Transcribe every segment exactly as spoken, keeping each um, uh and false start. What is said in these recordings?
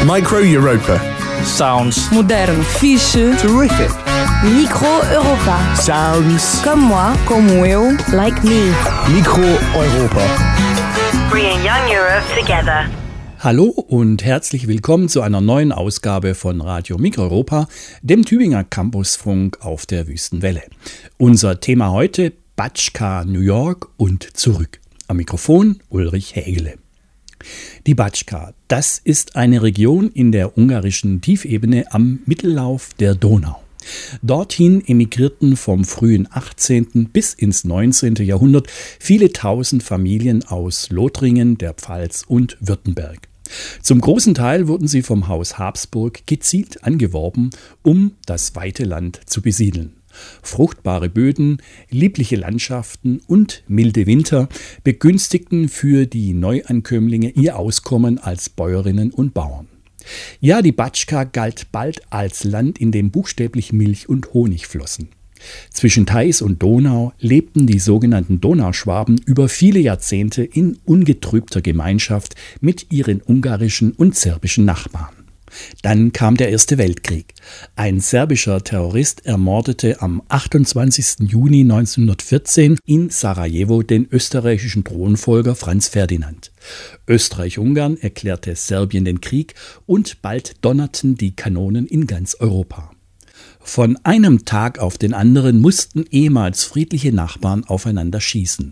Micro Europa. Sounds Modern. Fiche. Terrific. Micro Europa. Sounds. Comme moi. Como eu. Like me. Micro Europa. Bringing young Europe together. Hallo und herzlich willkommen zu einer neuen Ausgabe von Radio Mikroeuropa, dem Tübinger Campusfunk auf der Wüstenwelle. Unser Thema heute: Batschka, New York und zurück. Am Mikrofon Ulrich Hägele. Die Batschka, das ist eine Region in der ungarischen Tiefebene am Mittellauf der Donau. Dorthin emigrierten vom frühen achtzehnten bis ins neunzehnten Jahrhundert viele tausend Familien aus Lothringen, der Pfalz und Württemberg. Zum großen Teil wurden sie vom Haus Habsburg gezielt angeworben, um das weite Land zu besiedeln. Fruchtbare Böden, liebliche Landschaften und milde Winter begünstigten für die Neuankömmlinge ihr Auskommen als Bäuerinnen und Bauern. Ja, die Batschka galt bald als Land, in dem buchstäblich Milch und Honig flossen. Zwischen Theiß und Donau lebten die sogenannten Donauschwaben über viele Jahrzehnte in ungetrübter Gemeinschaft mit ihren ungarischen und serbischen Nachbarn. Dann kam der Erste Weltkrieg. Ein serbischer Terrorist ermordete am achtundzwanzigsten Juni neunzehnhundertvierzehn in Sarajevo den österreichischen Thronfolger Franz Ferdinand. Österreich-Ungarn erklärte Serbien den Krieg und bald donnerten die Kanonen in ganz Europa. Von einem Tag auf den anderen mussten ehemals friedliche Nachbarn aufeinander schießen.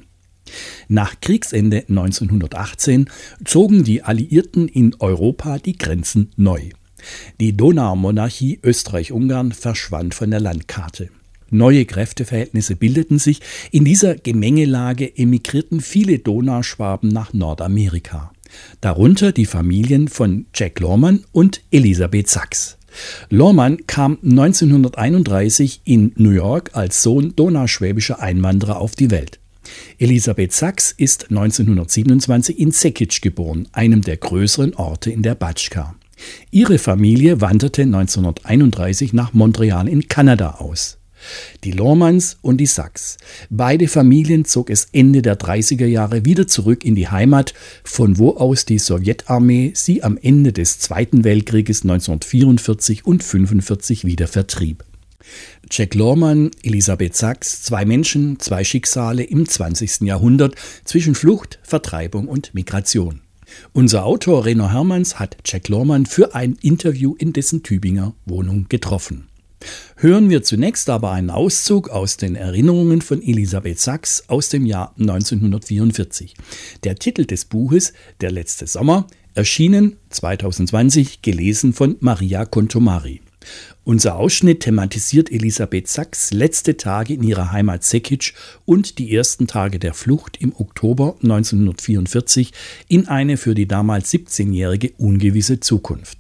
Nach Kriegsende neunzehnhundertachtzehn zogen die Alliierten in Europa die Grenzen neu. Die Donaumonarchie Österreich-Ungarn verschwand von der Landkarte. Neue Kräfteverhältnisse bildeten sich. In dieser Gemengelage emigrierten viele Donauschwaben nach Nordamerika. Darunter die Familien von Jack Lorman und Elisabeth Sachs. Lorman kam neunzehnhunderteinunddreißig in New York als Sohn donauschwäbischer Einwanderer auf die Welt. Elisabeth Sachs ist neunzehnhundertsiebenundzwanzig in Sekic geboren, einem der größeren Orte in der Batschka. Ihre Familie wanderte neunzehnhunderteinunddreißig nach Montreal in Kanada aus. Die Lormans und die Sachs. Beide Familien zog es Ende der dreißiger Jahre wieder zurück in die Heimat, von wo aus die Sowjetarmee sie am Ende des Zweiten Weltkrieges neunzehnhundertvierundvierzig und fünfundvierzig wieder vertrieb. Jack Lorman, Elisabeth Sachs, zwei Menschen, zwei Schicksale im zwanzigsten Jahrhundert zwischen Flucht, Vertreibung und Migration. Unser Autor Reno Hermanns hat Jack Lorman für ein Interview in dessen Tübinger Wohnung getroffen. Hören wir zunächst aber einen Auszug aus den Erinnerungen von Elisabeth Sachs aus dem Jahr neunzehnhundertvierundvierzig. Der Titel des Buches »Der letzte Sommer«, erschienen zweitausendzwanzig, gelesen von Maria Contomari. Unser Ausschnitt thematisiert Elisabeth Sachs' letzte Tage in ihrer Heimat Sekic und die ersten Tage der Flucht im Oktober neunzehnhundertvierundvierzig in eine für die damals siebzehnjährige ungewisse Zukunft.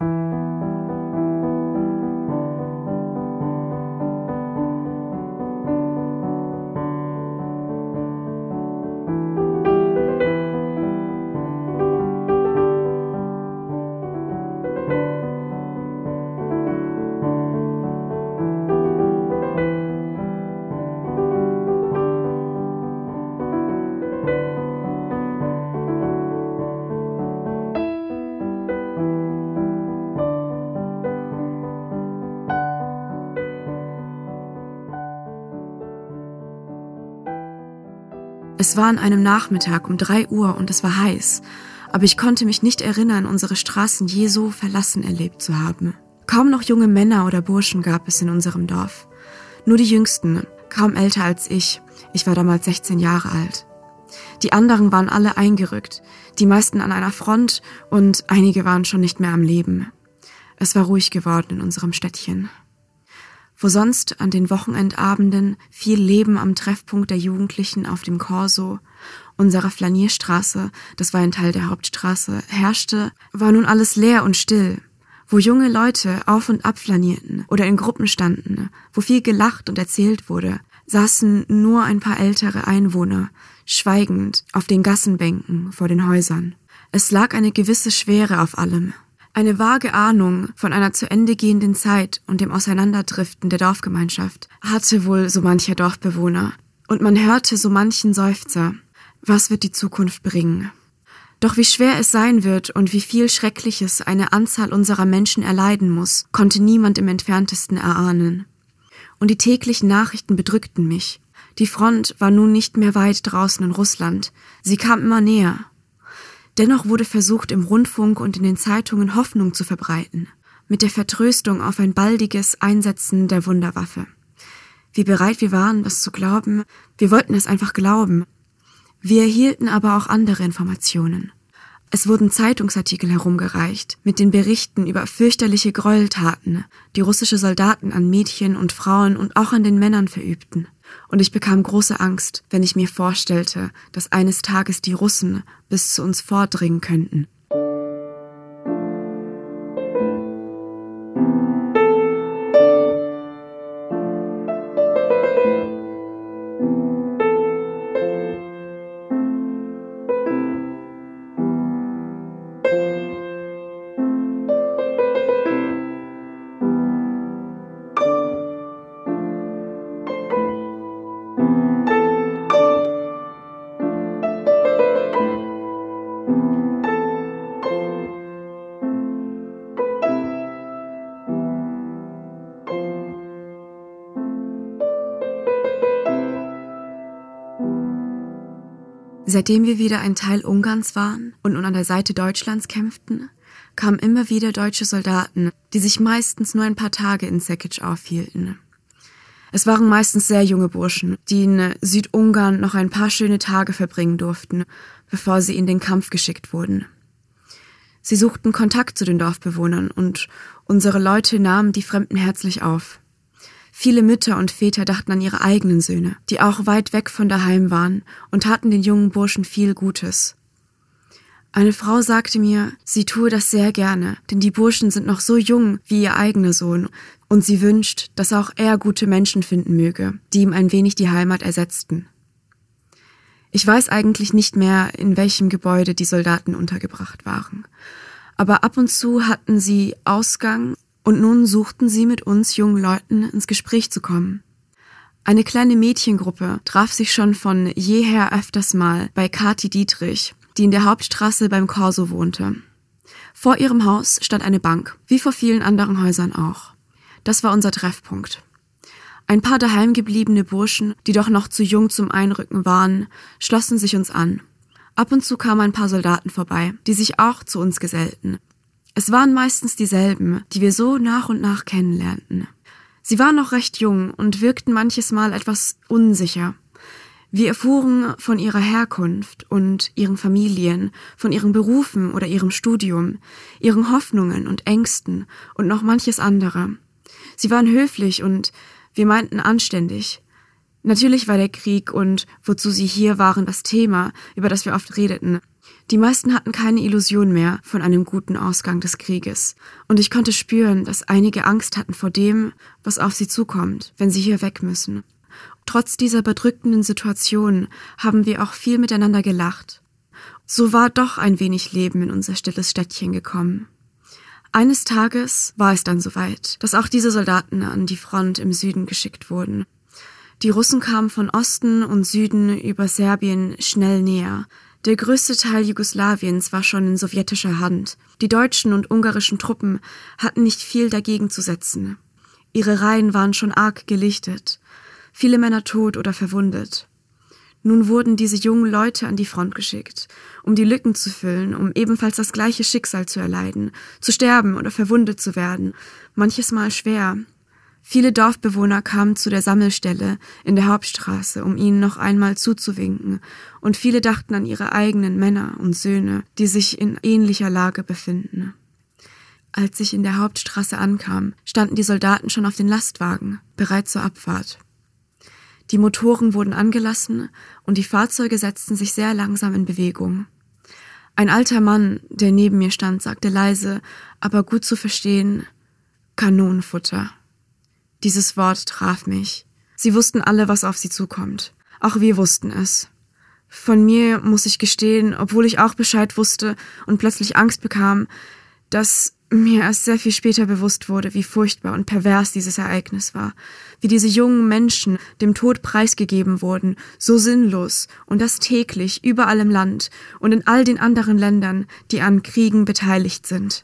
Es war an einem Nachmittag um drei Uhr und es war heiß, aber ich konnte mich nicht erinnern, unsere Straßen je so verlassen erlebt zu haben. Kaum noch junge Männer oder Burschen gab es in unserem Dorf. Nur die Jüngsten, kaum älter als ich. Ich war damals sechzehn Jahre alt. Die anderen waren alle eingerückt, die meisten an einer Front und einige waren schon nicht mehr am Leben. Es war ruhig geworden in unserem Städtchen. Wo sonst an den Wochenendabenden viel Leben am Treffpunkt der Jugendlichen auf dem Korso, unserer Flanierstraße, das war ein Teil der Hauptstraße, herrschte, war nun alles leer und still. Wo junge Leute auf und ab flanierten oder in Gruppen standen, wo viel gelacht und erzählt wurde, saßen nur ein paar ältere Einwohner, schweigend auf den Gassenbänken vor den Häusern. Es lag eine gewisse Schwere auf allem. Eine vage Ahnung von einer zu Ende gehenden Zeit und dem Auseinanderdriften der Dorfgemeinschaft hatte wohl so mancher Dorfbewohner. Und man hörte so manchen Seufzer. Was wird die Zukunft bringen? Doch wie schwer es sein wird und wie viel Schreckliches eine Anzahl unserer Menschen erleiden muss, konnte niemand im Entferntesten erahnen. Und die täglichen Nachrichten bedrückten mich. Die Front war nun nicht mehr weit draußen in Russland, sie kam immer näher. Dennoch wurde versucht, im Rundfunk und in den Zeitungen Hoffnung zu verbreiten, mit der Vertröstung auf ein baldiges Einsetzen der Wunderwaffe. Wie bereit wir waren, das zu glauben, wir wollten es einfach glauben. Wir erhielten aber auch andere Informationen. Es wurden Zeitungsartikel herumgereicht, mit den Berichten über fürchterliche Gräueltaten, die russische Soldaten an Mädchen und Frauen und auch an den Männern verübten. Und ich bekam große Angst, wenn ich mir vorstellte, dass eines Tages die Russen bis zu uns vordringen könnten. Seitdem wir wieder ein Teil Ungarns waren und nun an der Seite Deutschlands kämpften, kamen immer wieder deutsche Soldaten, die sich meistens nur ein paar Tage in Sekic aufhielten. Es waren meistens sehr junge Burschen, die in Südungarn noch ein paar schöne Tage verbringen durften, bevor sie in den Kampf geschickt wurden. Sie suchten Kontakt zu den Dorfbewohnern und unsere Leute nahmen die Fremden herzlich auf. Viele Mütter und Väter dachten an ihre eigenen Söhne, die auch weit weg von daheim waren und taten den jungen Burschen viel Gutes. Eine Frau sagte mir, sie tue das sehr gerne, denn die Burschen sind noch so jung wie ihr eigener Sohn und sie wünscht, dass auch er gute Menschen finden möge, die ihm ein wenig die Heimat ersetzten. Ich weiß eigentlich nicht mehr, in welchem Gebäude die Soldaten untergebracht waren, aber ab und zu hatten sie Ausgang. Und nun suchten sie mit uns jungen Leuten ins Gespräch zu kommen. Eine kleine Mädchengruppe traf sich schon von jeher öfters mal bei Kathi Dietrich, die in der Hauptstraße beim Korso wohnte. Vor ihrem Haus stand eine Bank, wie vor vielen anderen Häusern auch. Das war unser Treffpunkt. Ein paar daheimgebliebene Burschen, die doch noch zu jung zum Einrücken waren, schlossen sich uns an. Ab und zu kamen ein paar Soldaten vorbei, die sich auch zu uns gesellten. Es waren meistens dieselben, die wir so nach und nach kennenlernten. Sie waren noch recht jung und wirkten manches Mal etwas unsicher. Wir erfuhren von ihrer Herkunft und ihren Familien, von ihren Berufen oder ihrem Studium, ihren Hoffnungen und Ängsten und noch manches andere. Sie waren höflich und wir meinten anständig. Natürlich war der Krieg und wozu sie hier waren das Thema, über das wir oft redeten. Die meisten hatten keine Illusion mehr von einem guten Ausgang des Krieges. Und ich konnte spüren, dass einige Angst hatten vor dem, was auf sie zukommt, wenn sie hier weg müssen. Trotz dieser bedrückenden Situation haben wir auch viel miteinander gelacht. So war doch ein wenig Leben in unser stilles Städtchen gekommen. Eines Tages war es dann soweit, dass auch diese Soldaten an die Front im Süden geschickt wurden. Die Russen kamen von Osten und Süden über Serbien schnell näher. Der größte Teil Jugoslawiens war schon in sowjetischer Hand. Die deutschen und ungarischen Truppen hatten nicht viel dagegen zu setzen. Ihre Reihen waren schon arg gelichtet, viele Männer tot oder verwundet. Nun wurden diese jungen Leute an die Front geschickt, um die Lücken zu füllen, um ebenfalls das gleiche Schicksal zu erleiden, zu sterben oder verwundet zu werden, manches Mal schwer. Viele Dorfbewohner kamen zu der Sammelstelle in der Hauptstraße, um ihnen noch einmal zuzuwinken, und viele dachten an ihre eigenen Männer und Söhne, die sich in ähnlicher Lage befinden. Als ich in der Hauptstraße ankam, standen die Soldaten schon auf den Lastwagen, bereit zur Abfahrt. Die Motoren wurden angelassen und die Fahrzeuge setzten sich sehr langsam in Bewegung. Ein alter Mann, der neben mir stand, sagte leise, aber gut zu verstehen, Kanonenfutter. Dieses Wort traf mich. Sie wussten alle, was auf sie zukommt. Auch wir wussten es. Von mir muss ich gestehen, obwohl ich auch Bescheid wusste und plötzlich Angst bekam, dass mir erst sehr viel später bewusst wurde, wie furchtbar und pervers dieses Ereignis war, wie diese jungen Menschen dem Tod preisgegeben wurden, so sinnlos und das täglich überall im Land und in all den anderen Ländern, die an Kriegen beteiligt sind.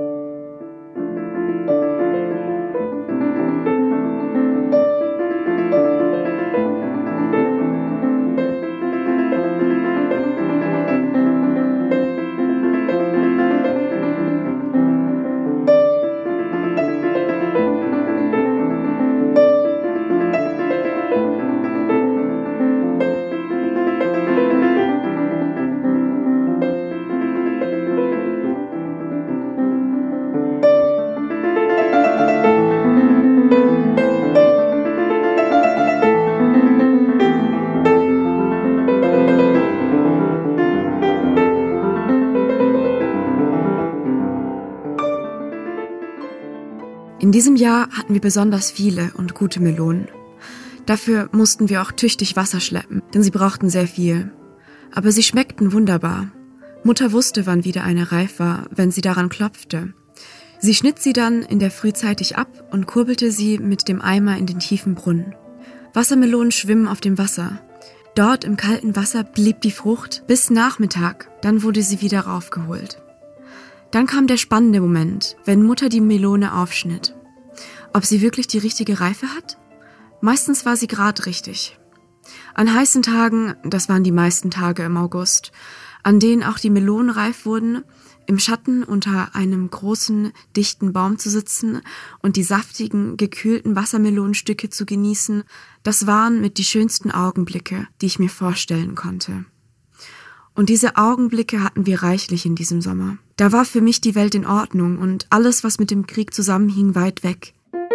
In diesem Jahr hatten wir besonders viele und gute Melonen. Dafür mussten wir auch tüchtig Wasser schleppen, denn sie brauchten sehr viel. Aber sie schmeckten wunderbar. Mutter wusste, wann wieder eine reif war, wenn sie daran klopfte. Sie schnitt sie dann in der Früh zeitig ab und kurbelte sie mit dem Eimer in den tiefen Brunnen. Wassermelonen schwimmen auf dem Wasser. Dort im kalten Wasser blieb die Frucht bis Nachmittag, dann wurde sie wieder raufgeholt. Dann kam der spannende Moment, wenn Mutter die Melone aufschnitt. Ob sie wirklich die richtige Reife hat? Meistens war sie gerade richtig. An heißen Tagen, das waren die meisten Tage im August, an denen auch die Melonen reif wurden, im Schatten unter einem großen, dichten Baum zu sitzen und die saftigen, gekühlten Wassermelonenstücke zu genießen, das waren mit die schönsten Augenblicke, die ich mir vorstellen konnte. Und diese Augenblicke hatten wir reichlich in diesem Sommer. Da war für mich die Welt in Ordnung und alles, was mit dem Krieg zusammenhing, weit weg.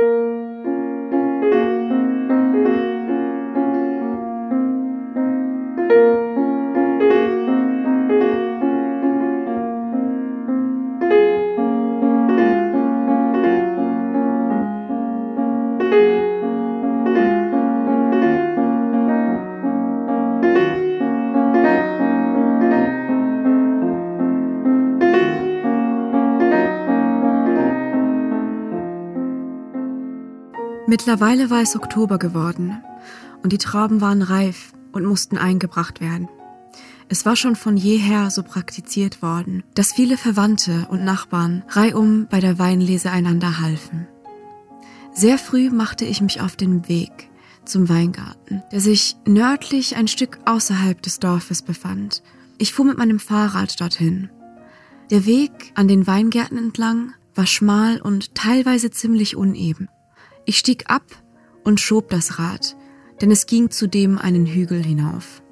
Mittlerweile war es Oktober geworden und die Trauben waren reif und mussten eingebracht werden. Es war schon von jeher so praktiziert worden, dass viele Verwandte und Nachbarn reihum bei der Weinlese einander halfen. Sehr früh machte ich mich auf den Weg zum Weingarten, der sich nördlich ein Stück außerhalb des Dorfes befand. Ich fuhr mit meinem Fahrrad dorthin. Der Weg an den Weingärten entlang war schmal und teilweise ziemlich uneben. Ich stieg ab und schob das Rad, denn es ging zudem einen Hügel hinauf.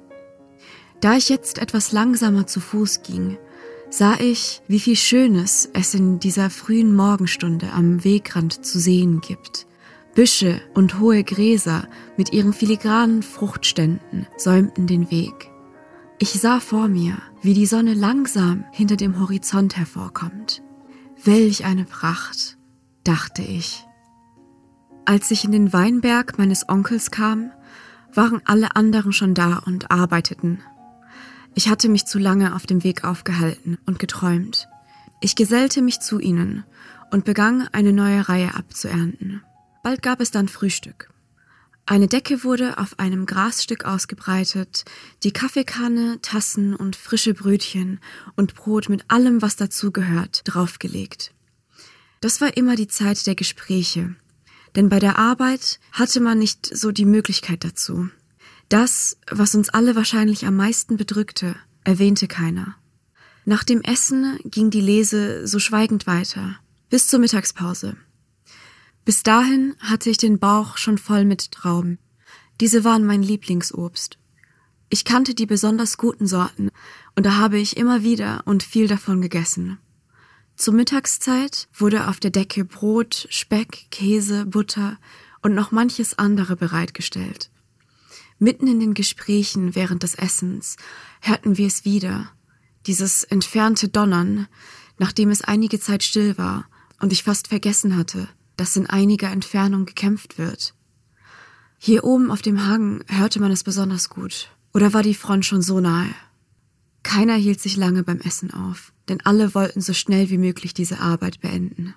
Da ich jetzt etwas langsamer zu Fuß ging, sah ich, wie viel Schönes es in dieser frühen Morgenstunde am Wegrand zu sehen gibt. Büsche und hohe Gräser mit ihren filigranen Fruchtständen säumten den Weg. Ich sah vor mir, wie die Sonne langsam hinter dem Horizont hervorkommt. Welch eine Pracht, dachte ich. Als ich in den Weinberg meines Onkels kam, waren alle anderen schon da und arbeiteten. Ich hatte mich zu lange auf dem Weg aufgehalten und geträumt. Ich gesellte mich zu ihnen und begann, eine neue Reihe abzuernten. Bald gab es dann Frühstück. Eine Decke wurde auf einem Grasstück ausgebreitet, die Kaffeekanne, Tassen und frische Brötchen und Brot mit allem, was dazugehört, draufgelegt. Das war immer die Zeit der Gespräche. Denn bei der Arbeit hatte man nicht so die Möglichkeit dazu. Das, was uns alle wahrscheinlich am meisten bedrückte, erwähnte keiner. Nach dem Essen ging die Lese so schweigend weiter, bis zur Mittagspause. Bis dahin hatte ich den Bauch schon voll mit Trauben. Diese waren mein Lieblingsobst. Ich kannte die besonders guten Sorten und da habe ich immer wieder und viel davon gegessen. Zur Mittagszeit wurde auf der Decke Brot, Speck, Käse, Butter und noch manches andere bereitgestellt. Mitten in den Gesprächen während des Essens hörten wir es wieder, dieses entfernte Donnern, nachdem es einige Zeit still war und ich fast vergessen hatte, dass in einiger Entfernung gekämpft wird. Hier oben auf dem Hang hörte man es besonders gut. Oder war die Front schon so nahe? Keiner hielt sich lange beim Essen auf, denn alle wollten so schnell wie möglich diese Arbeit beenden.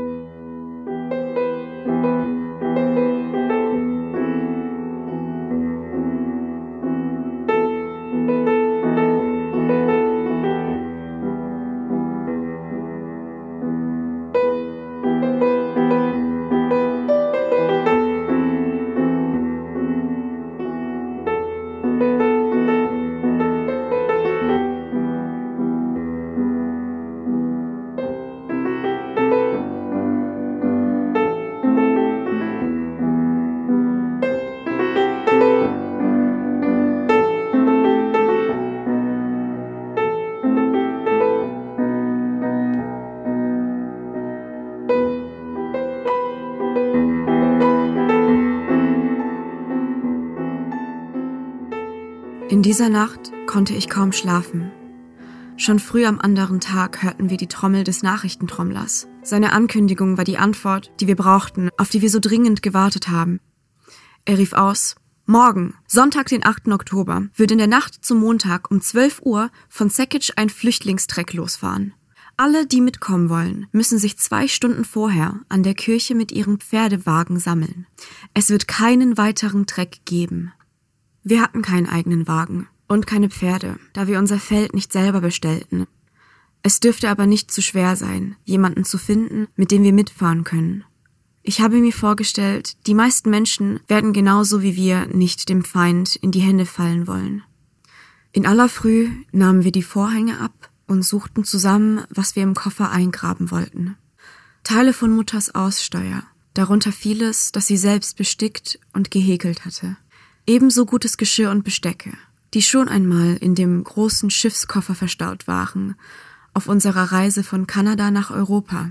In dieser Nacht konnte ich kaum schlafen. Schon früh am anderen Tag hörten wir die Trommel des Nachrichtentrommlers. Seine Ankündigung war die Antwort, die wir brauchten, auf die wir so dringend gewartet haben. Er rief aus: Morgen, Sonntag, den achten Oktober, wird in der Nacht zum Montag um zwölf Uhr von Sekic ein Flüchtlingstreck losfahren. Alle, die mitkommen wollen, müssen sich zwei Stunden vorher an der Kirche mit ihren Pferdewagen sammeln. Es wird keinen weiteren Treck geben. Wir hatten keinen eigenen Wagen und keine Pferde, da wir unser Feld nicht selber bestellten. Es dürfte aber nicht zu schwer sein, jemanden zu finden, mit dem wir mitfahren können. Ich habe mir vorgestellt, die meisten Menschen werden genauso wie wir nicht dem Feind in die Hände fallen wollen. In aller Früh nahmen wir die Vorhänge ab und suchten zusammen, was wir im Koffer eingraben wollten. Teile von Mutters Aussteuer, darunter vieles, das sie selbst bestickt und gehäkelt hatte. Ebenso gutes Geschirr und Bestecke, die schon einmal in dem großen Schiffskoffer verstaut waren, auf unserer Reise von Kanada nach Europa.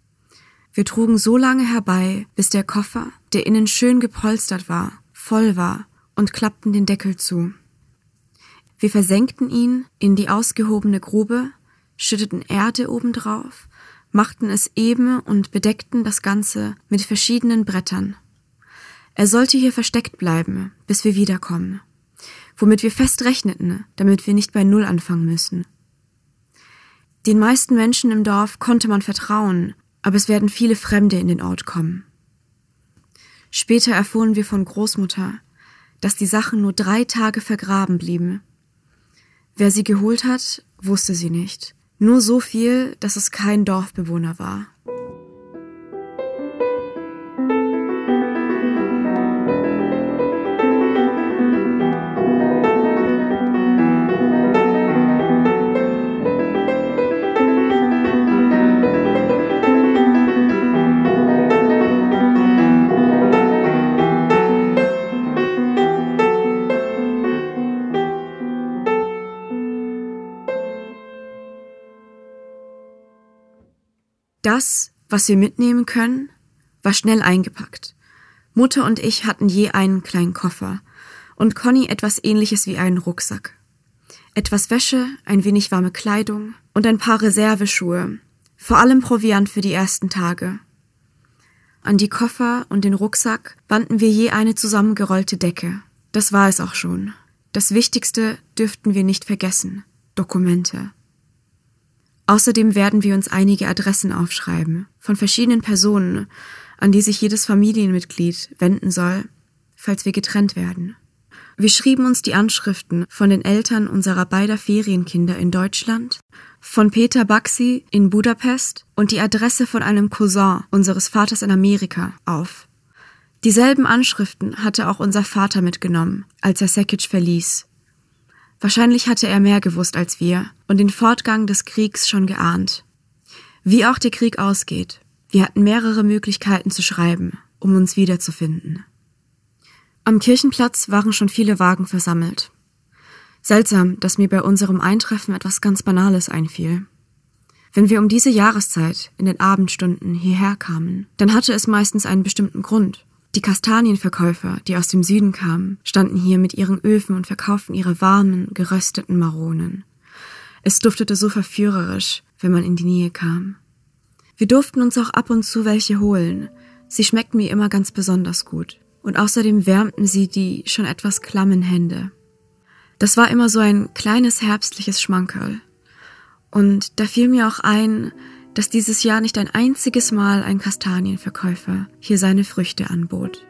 Wir trugen so lange herbei, bis der Koffer, der innen schön gepolstert war, voll war und klappten den Deckel zu. Wir versenkten ihn in die ausgehobene Grube, schütteten Erde obendrauf, machten es eben und bedeckten das Ganze mit verschiedenen Brettern. Er sollte hier versteckt bleiben, bis wir wiederkommen, womit wir fest rechneten, damit wir nicht bei Null anfangen müssen. Den meisten Menschen im Dorf konnte man vertrauen, aber es werden viele Fremde in den Ort kommen. Später erfuhren wir von Großmutter, dass die Sachen nur drei Tage vergraben blieben. Wer sie geholt hat, wusste sie nicht. Nur so viel, dass es kein Dorfbewohner war. Das, was wir mitnehmen können, war schnell eingepackt. Mutter und ich hatten je einen kleinen Koffer und Conny etwas Ähnliches wie einen Rucksack. Etwas Wäsche, ein wenig warme Kleidung und ein paar Reserveschuhe, vor allem Proviant für die ersten Tage. An die Koffer und den Rucksack banden wir je eine zusammengerollte Decke. Das war es auch schon. Das Wichtigste dürften wir nicht vergessen: Dokumente. Außerdem werden wir uns einige Adressen aufschreiben, von verschiedenen Personen, an die sich jedes Familienmitglied wenden soll, falls wir getrennt werden. Wir schrieben uns die Anschriften von den Eltern unserer beider Ferienkinder in Deutschland, von Peter Baxi in Budapest und die Adresse von einem Cousin unseres Vaters in Amerika auf. Dieselben Anschriften hatte auch unser Vater mitgenommen, als er Sekic verließ. Wahrscheinlich hatte er mehr gewusst als wir und den Fortgang des Kriegs schon geahnt. Wie auch der Krieg ausgeht, wir hatten mehrere Möglichkeiten zu schreiben, um uns wiederzufinden. Am Kirchenplatz waren schon viele Wagen versammelt. Seltsam, dass mir bei unserem Eintreffen etwas ganz Banales einfiel. Wenn wir um diese Jahreszeit in den Abendstunden hierher kamen, dann hatte es meistens einen bestimmten Grund. Die Kastanienverkäufer, die aus dem Süden kamen, standen hier mit ihren Öfen und verkauften ihre warmen, gerösteten Maronen. Es duftete so verführerisch, wenn man in die Nähe kam. Wir durften uns auch ab und zu welche holen. Sie schmeckten mir immer ganz besonders gut. Und außerdem wärmten sie die schon etwas klammen Hände. Das war immer so ein kleines herbstliches Schmankerl. Und da fiel mir auch ein, dass dieses Jahr nicht ein einziges Mal ein Kastanienverkäufer hier seine Früchte anbot.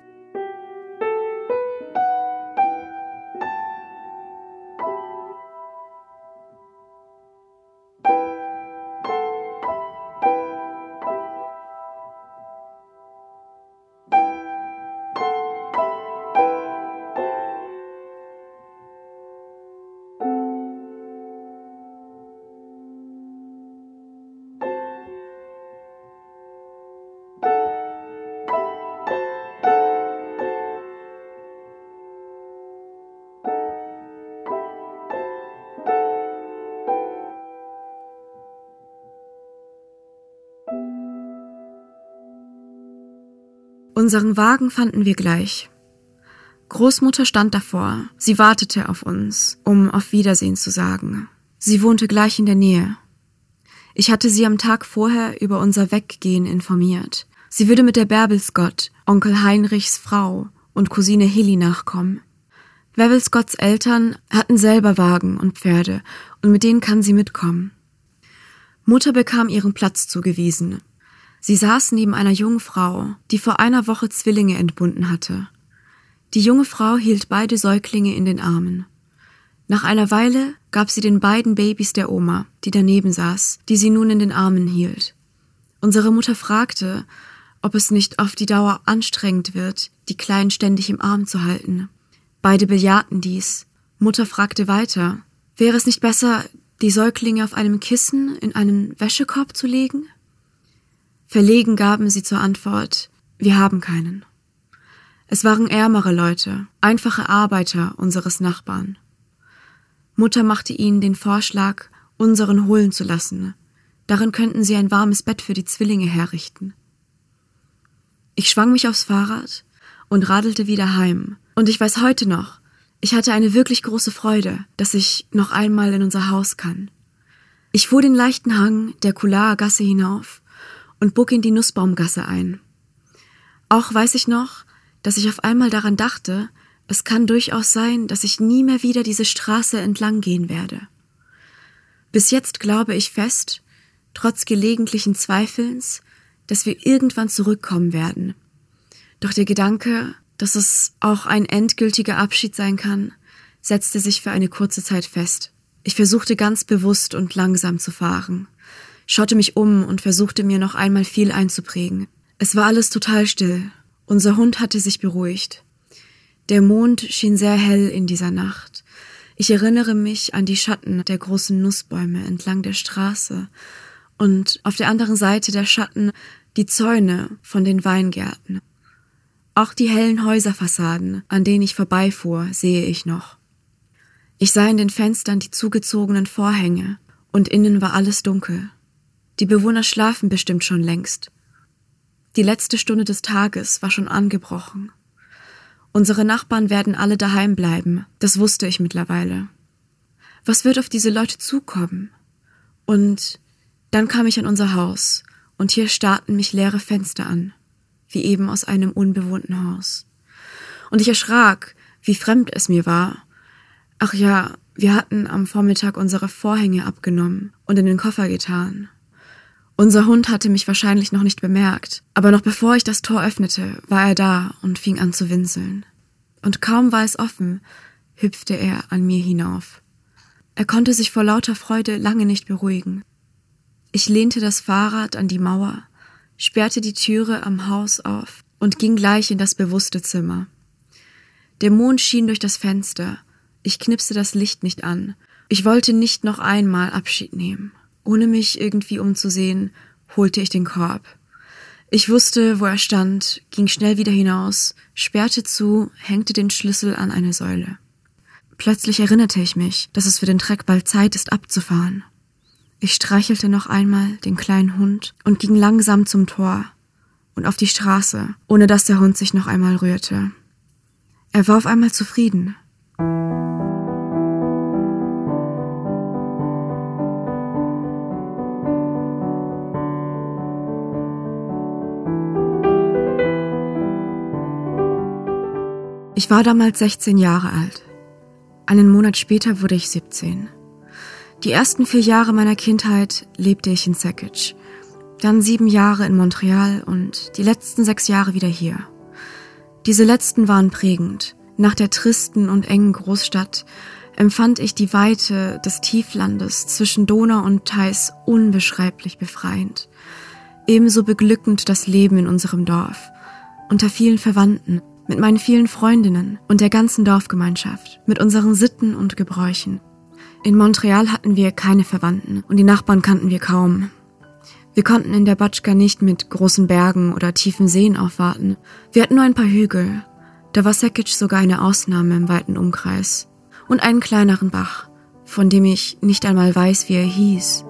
Unseren Wagen fanden wir gleich. Großmutter stand davor. Sie wartete auf uns, um auf Wiedersehen zu sagen. Sie wohnte gleich in der Nähe. Ich hatte sie am Tag vorher über unser Weggehen informiert. Sie würde mit der Bärbel-Scott, Onkel Heinrichs Frau und Cousine Hilly nachkommen. Bärbel-Scotts Eltern hatten selber Wagen und Pferde und mit denen kann sie mitkommen. Mutter bekam ihren Platz zugewiesen. Sie saß neben einer jungen Frau, die vor einer Woche Zwillinge entbunden hatte. Die junge Frau hielt beide Säuglinge in den Armen. Nach einer Weile gab sie den beiden Babys der Oma, die daneben saß, die sie nun in den Armen hielt. Unsere Mutter fragte, ob es nicht auf die Dauer anstrengend wird, die Kleinen ständig im Arm zu halten. Beide bejahten dies. Mutter fragte weiter, wäre es nicht besser, die Säuglinge auf einem Kissen in einen Wäschekorb zu legen? Verlegen gaben sie zur Antwort, wir haben keinen. Es waren ärmere Leute, einfache Arbeiter unseres Nachbarn. Mutter machte ihnen den Vorschlag, unseren holen zu lassen. Darin könnten sie ein warmes Bett für die Zwillinge herrichten. Ich schwang mich aufs Fahrrad und radelte wieder heim. Und ich weiß heute noch, ich hatte eine wirklich große Freude, dass ich noch einmal in unser Haus kann. Ich fuhr den leichten Hang der Kullaer-Gasse hinauf und bog in die Nussbaumgasse ein. Auch weiß ich noch, dass ich auf einmal daran dachte, es kann durchaus sein, dass ich nie mehr wieder diese Straße entlang gehen werde. Bis jetzt glaube ich fest, trotz gelegentlichen Zweifelns, dass wir irgendwann zurückkommen werden. Doch der Gedanke, dass es auch ein endgültiger Abschied sein kann, setzte sich für eine kurze Zeit fest. Ich versuchte ganz bewusst und langsam zu fahren, schaute mich um und versuchte mir noch einmal viel einzuprägen. Es war alles total still. Unser Hund hatte sich beruhigt. Der Mond schien sehr hell in dieser Nacht. Ich erinnere mich an die Schatten der großen Nussbäume entlang der Straße und auf der anderen Seite der Schatten die Zäune von den Weingärten. Auch die hellen Häuserfassaden, an denen ich vorbeifuhr, sehe ich noch. Ich sah in den Fenstern die zugezogenen Vorhänge und innen war alles dunkel. Die Bewohner schlafen bestimmt schon längst. Die letzte Stunde des Tages war schon angebrochen. Unsere Nachbarn werden alle daheim bleiben, das wusste ich mittlerweile. Was wird auf diese Leute zukommen? Und dann kam ich an unser Haus, und hier starrten mich leere Fenster an, wie eben aus einem unbewohnten Haus. Und ich erschrak, wie fremd es mir war. Ach ja, wir hatten am Vormittag unsere Vorhänge abgenommen und in den Koffer getan. Unser Hund hatte mich wahrscheinlich noch nicht bemerkt, aber noch bevor ich das Tor öffnete, war er da und fing an zu winseln. Und kaum war es offen, hüpfte er an mir hinauf. Er konnte sich vor lauter Freude lange nicht beruhigen. Ich lehnte das Fahrrad an die Mauer, sperrte die Türe am Haus auf und ging gleich in das bewusste Zimmer. Der Mond schien durch das Fenster. Ich knipste das Licht nicht an. Ich wollte nicht noch einmal Abschied nehmen. Ohne mich irgendwie umzusehen, holte ich den Korb. Ich wusste, wo er stand, ging schnell wieder hinaus, sperrte zu, hängte den Schlüssel an eine Säule. Plötzlich erinnerte ich mich, dass es für den Treck bald Zeit ist, abzufahren. Ich streichelte noch einmal den kleinen Hund und ging langsam zum Tor und auf die Straße, ohne dass der Hund sich noch einmal rührte. Er war auf einmal zufrieden. Ich war damals sechzehn Jahre alt. Einen Monat später wurde ich siebzehn. Die ersten vier Jahre meiner Kindheit lebte ich in Sackage, dann sieben Jahre in Montreal und die letzten sechs Jahre wieder hier. Diese letzten waren prägend. Nach der tristen und engen Großstadt empfand ich die Weite des Tieflandes zwischen Donau und Theiß unbeschreiblich befreiend. Ebenso beglückend das Leben in unserem Dorf, unter vielen Verwandten, mit meinen vielen Freundinnen und der ganzen Dorfgemeinschaft, mit unseren Sitten und Gebräuchen. In Montreal hatten wir keine Verwandten und die Nachbarn kannten wir kaum. Wir konnten in der Batschka nicht mit großen Bergen oder tiefen Seen aufwarten. Wir hatten nur ein paar Hügel. Da war Sackage sogar eine Ausnahme im weiten Umkreis. Und einen kleineren Bach, von dem ich nicht einmal weiß, wie er hieß.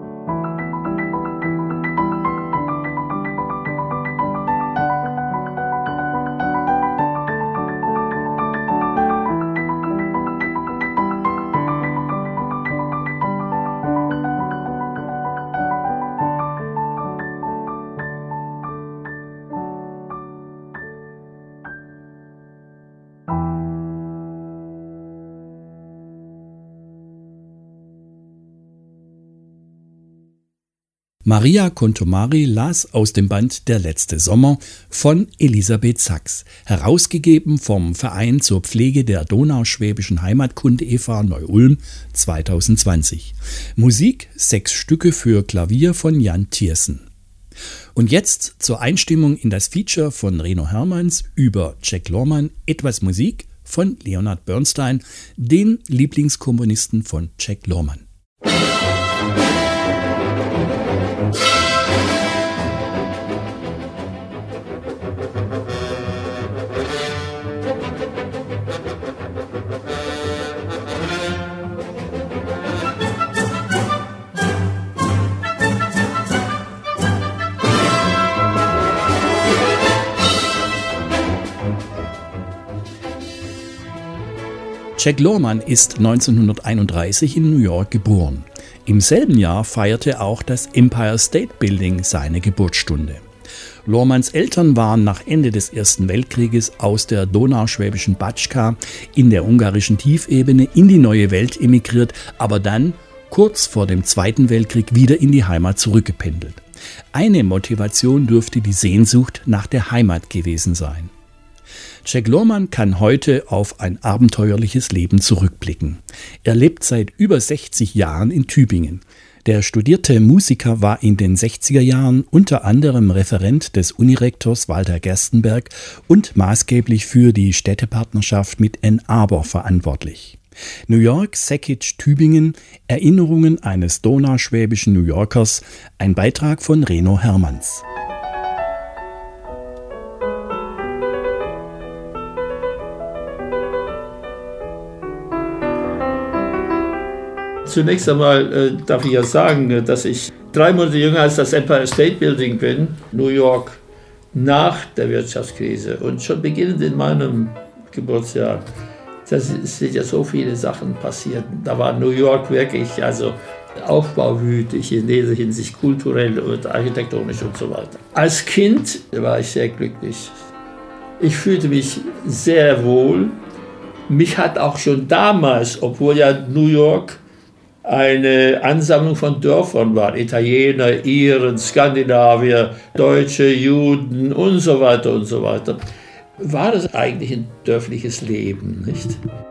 Maria Contomari las aus dem Band Der letzte Sommer von Elisabeth Sachs, herausgegeben vom Verein zur Pflege der Donauschwäbischen Heimatkunde e V Neu-Ulm zweitausendzwanzig. Musik sechs Stücke für Klavier von Jan Thiersen. Und jetzt zur Einstimmung in das Feature von Reno Hermanns über Jack Lorman etwas Musik von Leonard Bernstein, den Lieblingskomponisten von Jack Lorman. Jack Lorman ist neunzehnhunderteinunddreißig in New York geboren. Im selben Jahr feierte auch das Empire State Building seine Geburtsstunde. Lormans Eltern waren nach Ende des Ersten Weltkrieges aus der donauschwäbischen Batschka in der ungarischen Tiefebene in die neue Welt emigriert, aber dann kurz vor dem Zweiten Weltkrieg wieder in die Heimat zurückgependelt. Eine Motivation dürfte die Sehnsucht nach der Heimat gewesen sein. Jack Lorman kann heute auf ein abenteuerliches Leben zurückblicken. Er lebt seit über sechzig Jahren in Tübingen. Der studierte Musiker war in den sechziger Jahren unter anderem Referent des Unirektors Walter Gerstenberg und maßgeblich für die Städtepartnerschaft mit Ann Arbor verantwortlich. New York, Sackage, Tübingen, Erinnerungen eines donauschwäbischen New Yorkers, ein Beitrag von Reno Hermanns. Zunächst einmal äh, darf ich ja sagen, dass ich drei Monate jünger als das Empire State Building bin, New York, nach der Wirtschaftskrise und schon beginnend in meinem Geburtsjahr. Da sind ja so viele Sachen passiert. Da war New York wirklich also aufbauwütig in jeder Hinsicht, kulturell und architektonisch und so weiter. Als Kind war ich sehr glücklich. Ich fühlte mich sehr wohl. Mich hat auch schon damals, obwohl ja New York eine Ansammlung von Dörfern war, Italiener, Iren, Skandinavier, Deutsche, Juden und so weiter und so weiter, war das eigentlich ein dörfliches Leben, nicht?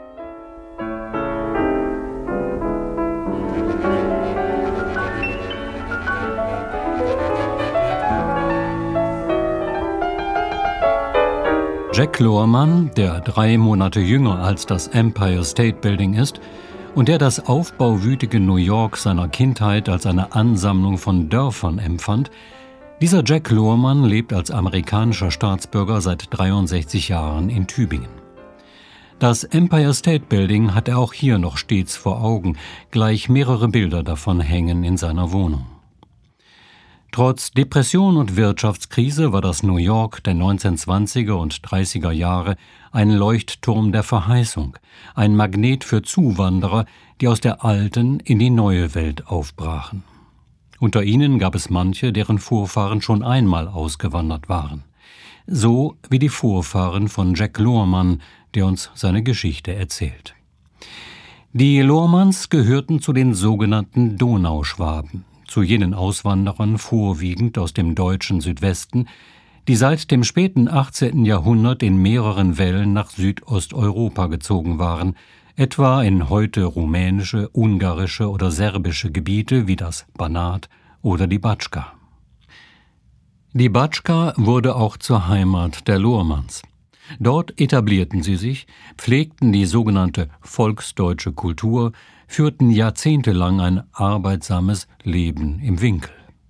Jack Lorman, der drei Monate jünger als das Empire State Building ist und der das aufbauwütige New York seiner Kindheit als eine Ansammlung von Dörfern empfand, dieser Jack Lorman lebt als amerikanischer Staatsbürger seit dreiundsechzig Jahren in Tübingen. Das Empire State Building hat er auch hier noch stets vor Augen, gleich mehrere Bilder davon hängen in seiner Wohnung. Trotz Depression und Wirtschaftskrise war das New York der neunzehnhundertzwanziger und dreißiger Jahre ein Leuchtturm der Verheißung, ein Magnet für Zuwanderer, die aus der alten in die neue Welt aufbrachen. Unter ihnen gab es manche, deren Vorfahren schon einmal ausgewandert waren. So wie die Vorfahren von Jack Lorman, der uns seine Geschichte erzählt. Die Lohrmanns gehörten zu den sogenannten Donauschwaben, zu jenen Auswanderern vorwiegend aus dem deutschen Südwesten, die seit dem späten achtzehnten Jahrhundert in mehreren Wellen nach Südosteuropa gezogen waren, etwa in heute rumänische, ungarische oder serbische Gebiete wie das Banat oder die Batschka. Die Batschka wurde auch zur Heimat der Lohrmanns. Dort etablierten sie sich, pflegten die sogenannte volksdeutsche Kultur, führten jahrzehntelang ein arbeitsames Leben im Winkel.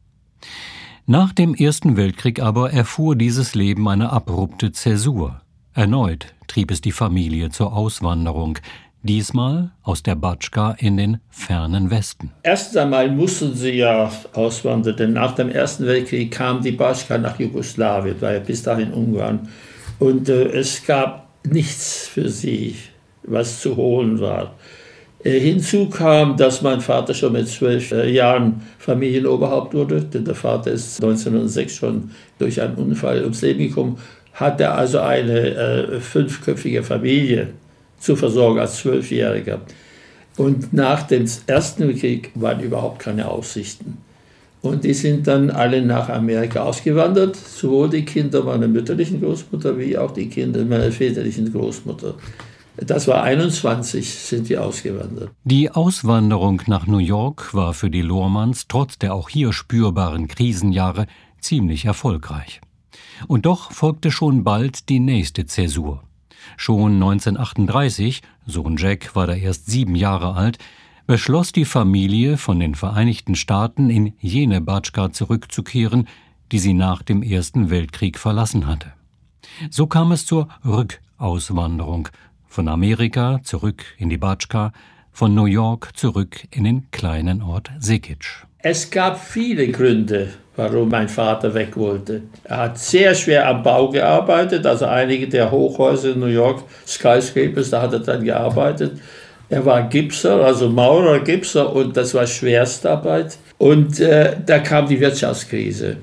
Nach dem Ersten Weltkrieg aber erfuhr dieses Leben eine abrupte Zäsur. Erneut trieb es die Familie zur Auswanderung, diesmal aus der Batschka in den fernen Westen. Erst einmal mussten sie ja auswandern, denn nach dem Ersten Weltkrieg kam die Batschka nach Jugoslawien, war ja bis dahin Ungarn. Und äh, es gab nichts für sie, was zu holen war. Äh, hinzu kam, dass mein Vater schon mit zwölf äh, Jahren Familienoberhaupt wurde, denn der Vater ist neunzehnhundertsechs schon durch einen Unfall ums Leben gekommen, hatte also eine äh, fünfköpfige Familie zu versorgen als Zwölfjähriger. Und nach dem Ersten Weltkrieg waren überhaupt keine Aussichten. Und die sind dann alle nach Amerika ausgewandert, sowohl die Kinder meiner mütterlichen Großmutter wie auch die Kinder meiner väterlichen Großmutter. Das war einundzwanzig, sind die ausgewandert. Die Auswanderung nach New York war für die Lohrmanns trotz der auch hier spürbaren Krisenjahre ziemlich erfolgreich. Und doch folgte schon bald die nächste Zäsur. Schon neunzehnhundertachtunddreißig, Sohn Jack war da erst sieben Jahre alt, beschloss die Familie, von den Vereinigten Staaten in jene Batschka zurückzukehren, die sie nach dem Ersten Weltkrieg verlassen hatte. So kam es zur Rückauswanderung, von Amerika zurück in die Batschka, von New York zurück in den kleinen Ort Sekic. Es gab viele Gründe, warum mein Vater weg wollte. Er hat sehr schwer am Bau gearbeitet, also einige der Hochhäuser in New York, Skyscrapers, da hat er dann gearbeitet. Er war Gipser, also Maurer, Gipser, und das war Schwerstarbeit. Und äh, da kam die Wirtschaftskrise.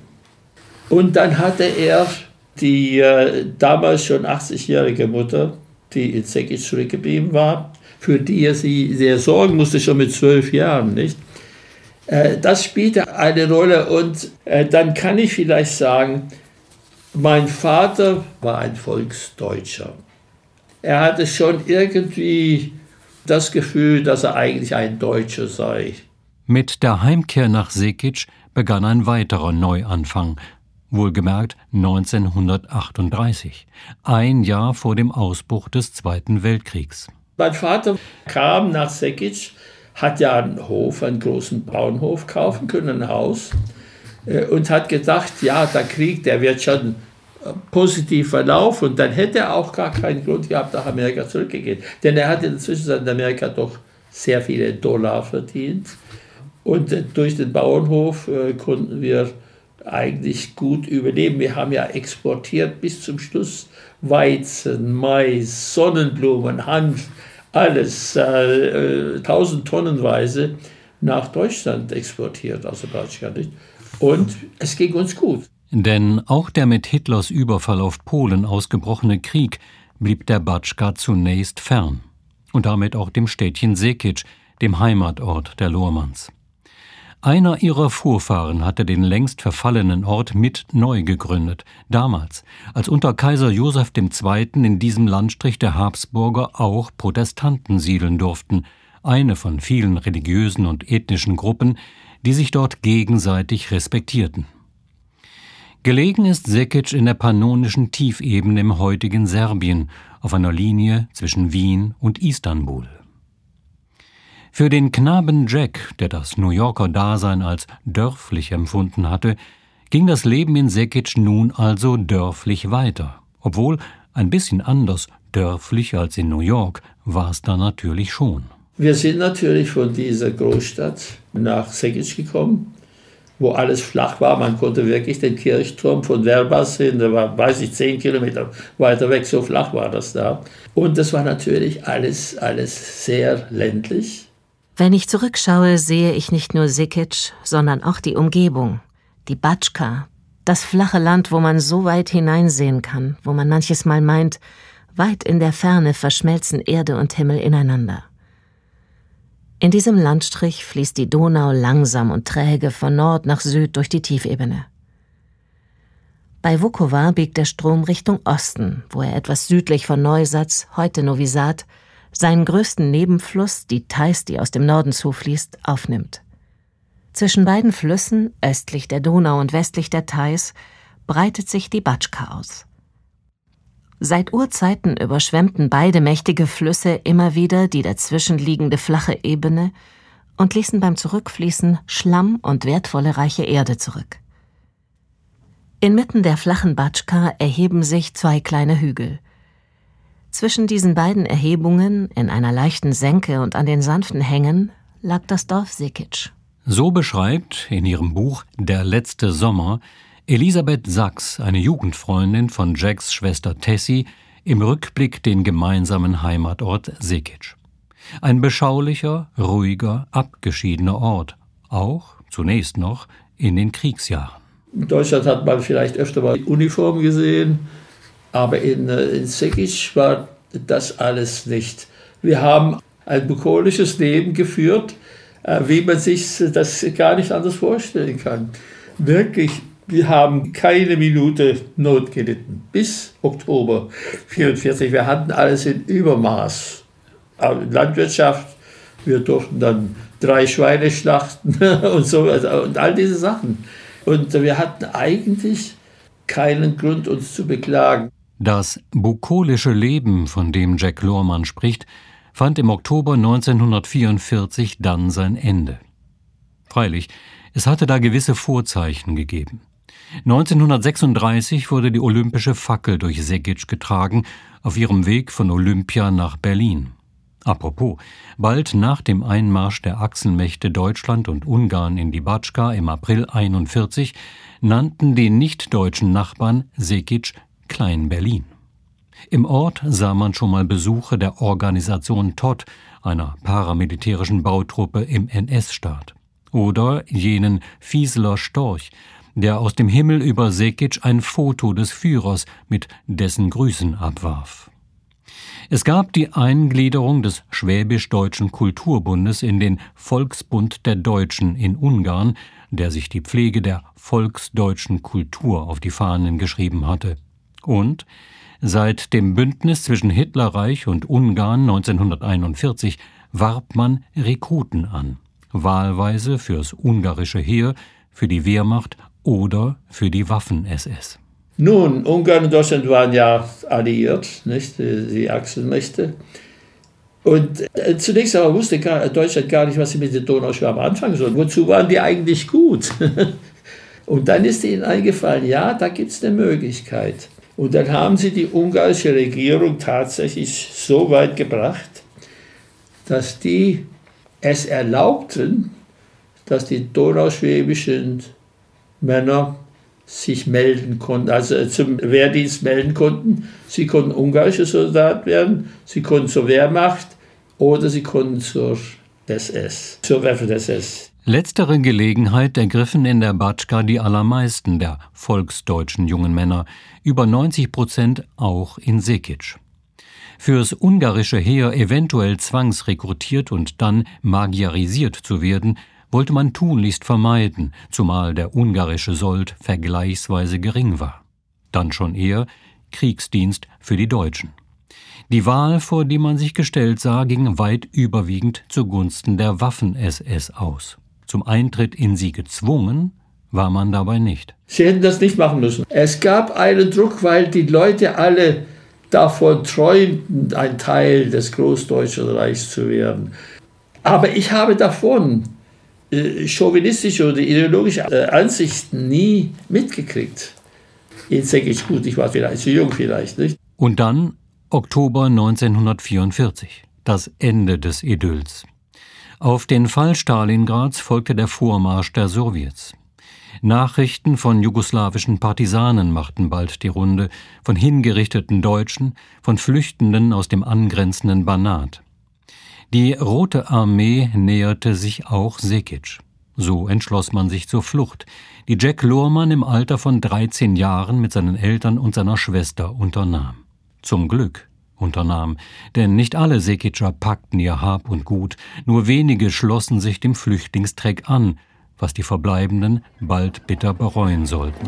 Und dann hatte er die äh, damals schon achtzigjährige Mutter, die in Sekic zurückgeblieben war, für die er sie sehr sorgen musste, schon mit zwölf Jahren, nicht? Äh, das spielte eine Rolle. Und äh, dann kann ich vielleicht sagen, mein Vater war ein Volksdeutscher. Er hatte schon irgendwie das Gefühl, dass er eigentlich ein Deutscher sei. Mit der Heimkehr nach Sekic begann ein weiterer Neuanfang, wohlgemerkt neunzehnhundertachtunddreißig, ein Jahr vor dem Ausbruch des Zweiten Weltkriegs. Mein Vater kam nach Sekic, hat ja einen Hof, einen großen Bauernhof kaufen können, ein Haus, und hat gedacht, ja, der Krieg, der wird schon positiv verlaufen, und dann hätte er auch gar keinen Grund gehabt, nach Amerika zurückzugehen. Denn er hat in der Zwischenzeit in Amerika doch sehr viele Dollar verdient. Und durch den Bauernhof äh, konnten wir eigentlich gut überleben. Wir haben ja exportiert bis zum Schluss Weizen, Mais, Sonnenblumen, Hanf, alles, äh, tausend Tonnenweise nach Deutschland exportiert, aus der Batschka, nicht? Und es ging uns gut. Denn auch der mit Hitlers Überfall auf Polen ausgebrochene Krieg blieb der Batschka zunächst fern. Und damit auch dem Städtchen Sekic, dem Heimatort der Lohrmanns. Einer ihrer Vorfahren hatte den längst verfallenen Ort mit neu gegründet, damals, als unter Kaiser Joseph der Zweite. in diesem Landstrich der Habsburger auch Protestanten siedeln durften, eine von vielen religiösen und ethnischen Gruppen, die sich dort gegenseitig respektierten. Gelegen ist Sekic in der pannonischen Tiefebene im heutigen Serbien, auf einer Linie zwischen Wien und Istanbul. Für den Knaben Jack, der das New Yorker Dasein als dörflich empfunden hatte, ging das Leben in Sekic nun also dörflich weiter. Obwohl ein bisschen anders dörflich als in New York war es da natürlich schon. Wir sind natürlich von dieser Großstadt nach Sekic gekommen, wo alles flach war. Man konnte wirklich den Kirchturm von Verba sehen, der war, weiß ich, zehn Kilometer weiter weg, so flach war das da. Und das war natürlich alles, alles sehr ländlich. Wenn ich zurückschaue, sehe ich nicht nur Sekic, sondern auch die Umgebung, die Batschka, das flache Land, wo man so weit hineinsehen kann, wo man manches Mal meint, weit in der Ferne verschmelzen Erde und Himmel ineinander. In diesem Landstrich fließt die Donau langsam und träge von Nord nach Süd durch die Tiefebene. Bei Vukovar biegt der Strom Richtung Osten, wo er etwas südlich von Neusatz, heute Novi Sad, seinen größten Nebenfluss, die Theiß, die aus dem Norden zufließt, aufnimmt. Zwischen beiden Flüssen, östlich der Donau und westlich der Theiß, breitet sich die Batschka aus. Seit Urzeiten überschwemmten beide mächtige Flüsse immer wieder die dazwischen liegende flache Ebene und ließen beim Zurückfließen Schlamm und wertvolle reiche Erde zurück. Inmitten der flachen Batschka erheben sich zwei kleine Hügel. Zwischen diesen beiden Erhebungen, in einer leichten Senke und an den sanften Hängen, lag das Dorf Sekic. So beschreibt in ihrem Buch »Der letzte Sommer« Elisabeth Sachs, eine Jugendfreundin von Jacks Schwester Tessie, im Rückblick den gemeinsamen Heimatort Sekic. Ein beschaulicher, ruhiger, abgeschiedener Ort, auch, zunächst noch, in den Kriegsjahren. In Deutschland hat man vielleicht öfter mal Uniform gesehen, aber in, in Sekic war das alles nicht. Wir haben ein bukolisches Leben geführt, wie man sich das gar nicht anders vorstellen kann. Wirklich, wir haben keine Minute Not gelitten, bis Oktober vierundvierzig. Wir hatten alles in Übermaß. Landwirtschaft, wir durften dann drei Schweine schlachten und so und all diese Sachen. Und wir hatten eigentlich keinen Grund, uns zu beklagen. Das bukolische Leben, von dem Jack Lohrmann spricht, fand im Oktober neunzehnhundertvierundvierzig dann sein Ende. Freilich, es hatte da gewisse Vorzeichen gegeben. neunzehnhundertsechsunddreißig wurde die olympische Fackel durch Sekic getragen, auf ihrem Weg von Olympia nach Berlin. Apropos, bald nach dem Einmarsch der Achsenmächte Deutschland und Ungarn in die Batschka im April einundvierzig nannten die nicht-deutschen Nachbarn Sekic Klein-Berlin. Im Ort sah man schon mal Besuche der Organisation Todt, einer paramilitärischen Bautruppe im N S-Staat. Oder jenen Fieseler Storch, der aus dem Himmel über Sekic ein Foto des Führers mit dessen Grüßen abwarf. Es gab die Eingliederung des Schwäbisch-Deutschen Kulturbundes in den Volksbund der Deutschen in Ungarn, der sich die Pflege der volksdeutschen Kultur auf die Fahnen geschrieben hatte. Und seit dem Bündnis zwischen Hitlerreich und Ungarn neunzehnhunderteinundvierzig warb man Rekruten an, wahlweise fürs ungarische Heer, für die Wehrmacht oder für die Waffen-S S. Nun, Ungarn und Deutschland waren ja alliiert, nicht, die Achsenmächte. Und äh, zunächst aber wusste gar, Deutschland gar nicht, was sie mit den Donauschwaben anfangen sollen. Wozu waren die eigentlich gut? Und dann ist ihnen eingefallen, ja, da gibt es eine Möglichkeit. Und dann haben sie die ungarische Regierung tatsächlich so weit gebracht, dass die es erlaubten, dass die donauschwäbischen Männer sich melden konnten, also zum Wehrdienst melden konnten. Sie konnten ungarische Soldat werden, sie konnten zur Wehrmacht oder sie konnten zur S S, zur Waffen-S S. Letztere Gelegenheit ergriffen in der Batschka die allermeisten der volksdeutschen jungen Männer, über neunzig Prozent auch in Sekic. Fürs ungarische Heer eventuell zwangsrekrutiert und dann magyarisiert zu werden, wollte man tunlichst vermeiden, zumal der ungarische Sold vergleichsweise gering war. Dann schon eher Kriegsdienst für die Deutschen. Die Wahl, vor die man sich gestellt sah, ging weit überwiegend zugunsten der Waffen-S S aus. Zum Eintritt in sie gezwungen war man dabei nicht. Sie hätten das nicht machen müssen. Es gab einen Druck, weil die Leute alle davon träumten, ein Teil des Großdeutschen Reichs zu werden. Aber ich habe davon äh, chauvinistische oder ideologische äh, Ansichten nie mitgekriegt. In Sekic, gut, ich war vielleicht zu jung vielleicht, nicht? Und dann Oktober neunzehnhundertvierundvierzig, das Ende des Idylls. Auf den Fall Stalingrads folgte der Vormarsch der Sowjets. Nachrichten von jugoslawischen Partisanen machten bald die Runde, von hingerichteten Deutschen, von Flüchtenden aus dem angrenzenden Banat. Die Rote Armee näherte sich auch Sekic. So entschloss man sich zur Flucht, die Jack Lohrmann im Alter von dreizehn Jahren mit seinen Eltern und seiner Schwester unternahm. Zum Glück unternahm, denn nicht alle Sekitscher packten ihr Hab und Gut, nur wenige schlossen sich dem Flüchtlingstreck an, was die Verbleibenden bald bitter bereuen sollten.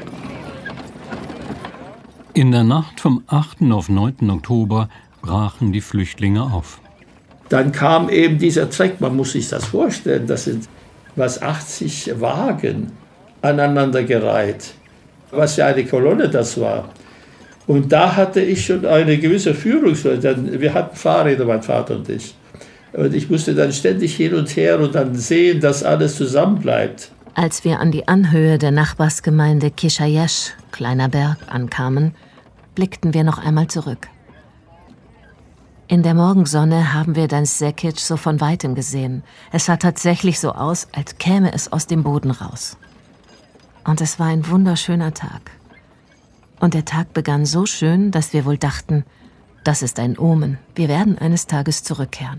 In der Nacht vom achten auf neunten Oktober brachen die Flüchtlinge auf. Dann kam eben dieser Treck, man muss sich das vorstellen, das sind was achtzig Wagen aneinandergereiht, was für eine Kolonne das war. Und da hatte ich schon eine gewisse Führungsrolle. Wir hatten Fahrräder, mein Vater und ich. Und ich musste dann ständig hin und her und dann sehen, dass alles zusammenbleibt. Als wir an die Anhöhe der Nachbarsgemeinde Kishayesh, kleiner Berg, ankamen, blickten wir noch einmal zurück. In der Morgensonne haben wir dann Sekic so von Weitem gesehen. Es sah tatsächlich so aus, als käme es aus dem Boden raus. Und es war ein wunderschöner Tag. Und der Tag begann so schön, dass wir wohl dachten, das ist ein Omen, wir werden eines Tages zurückkehren.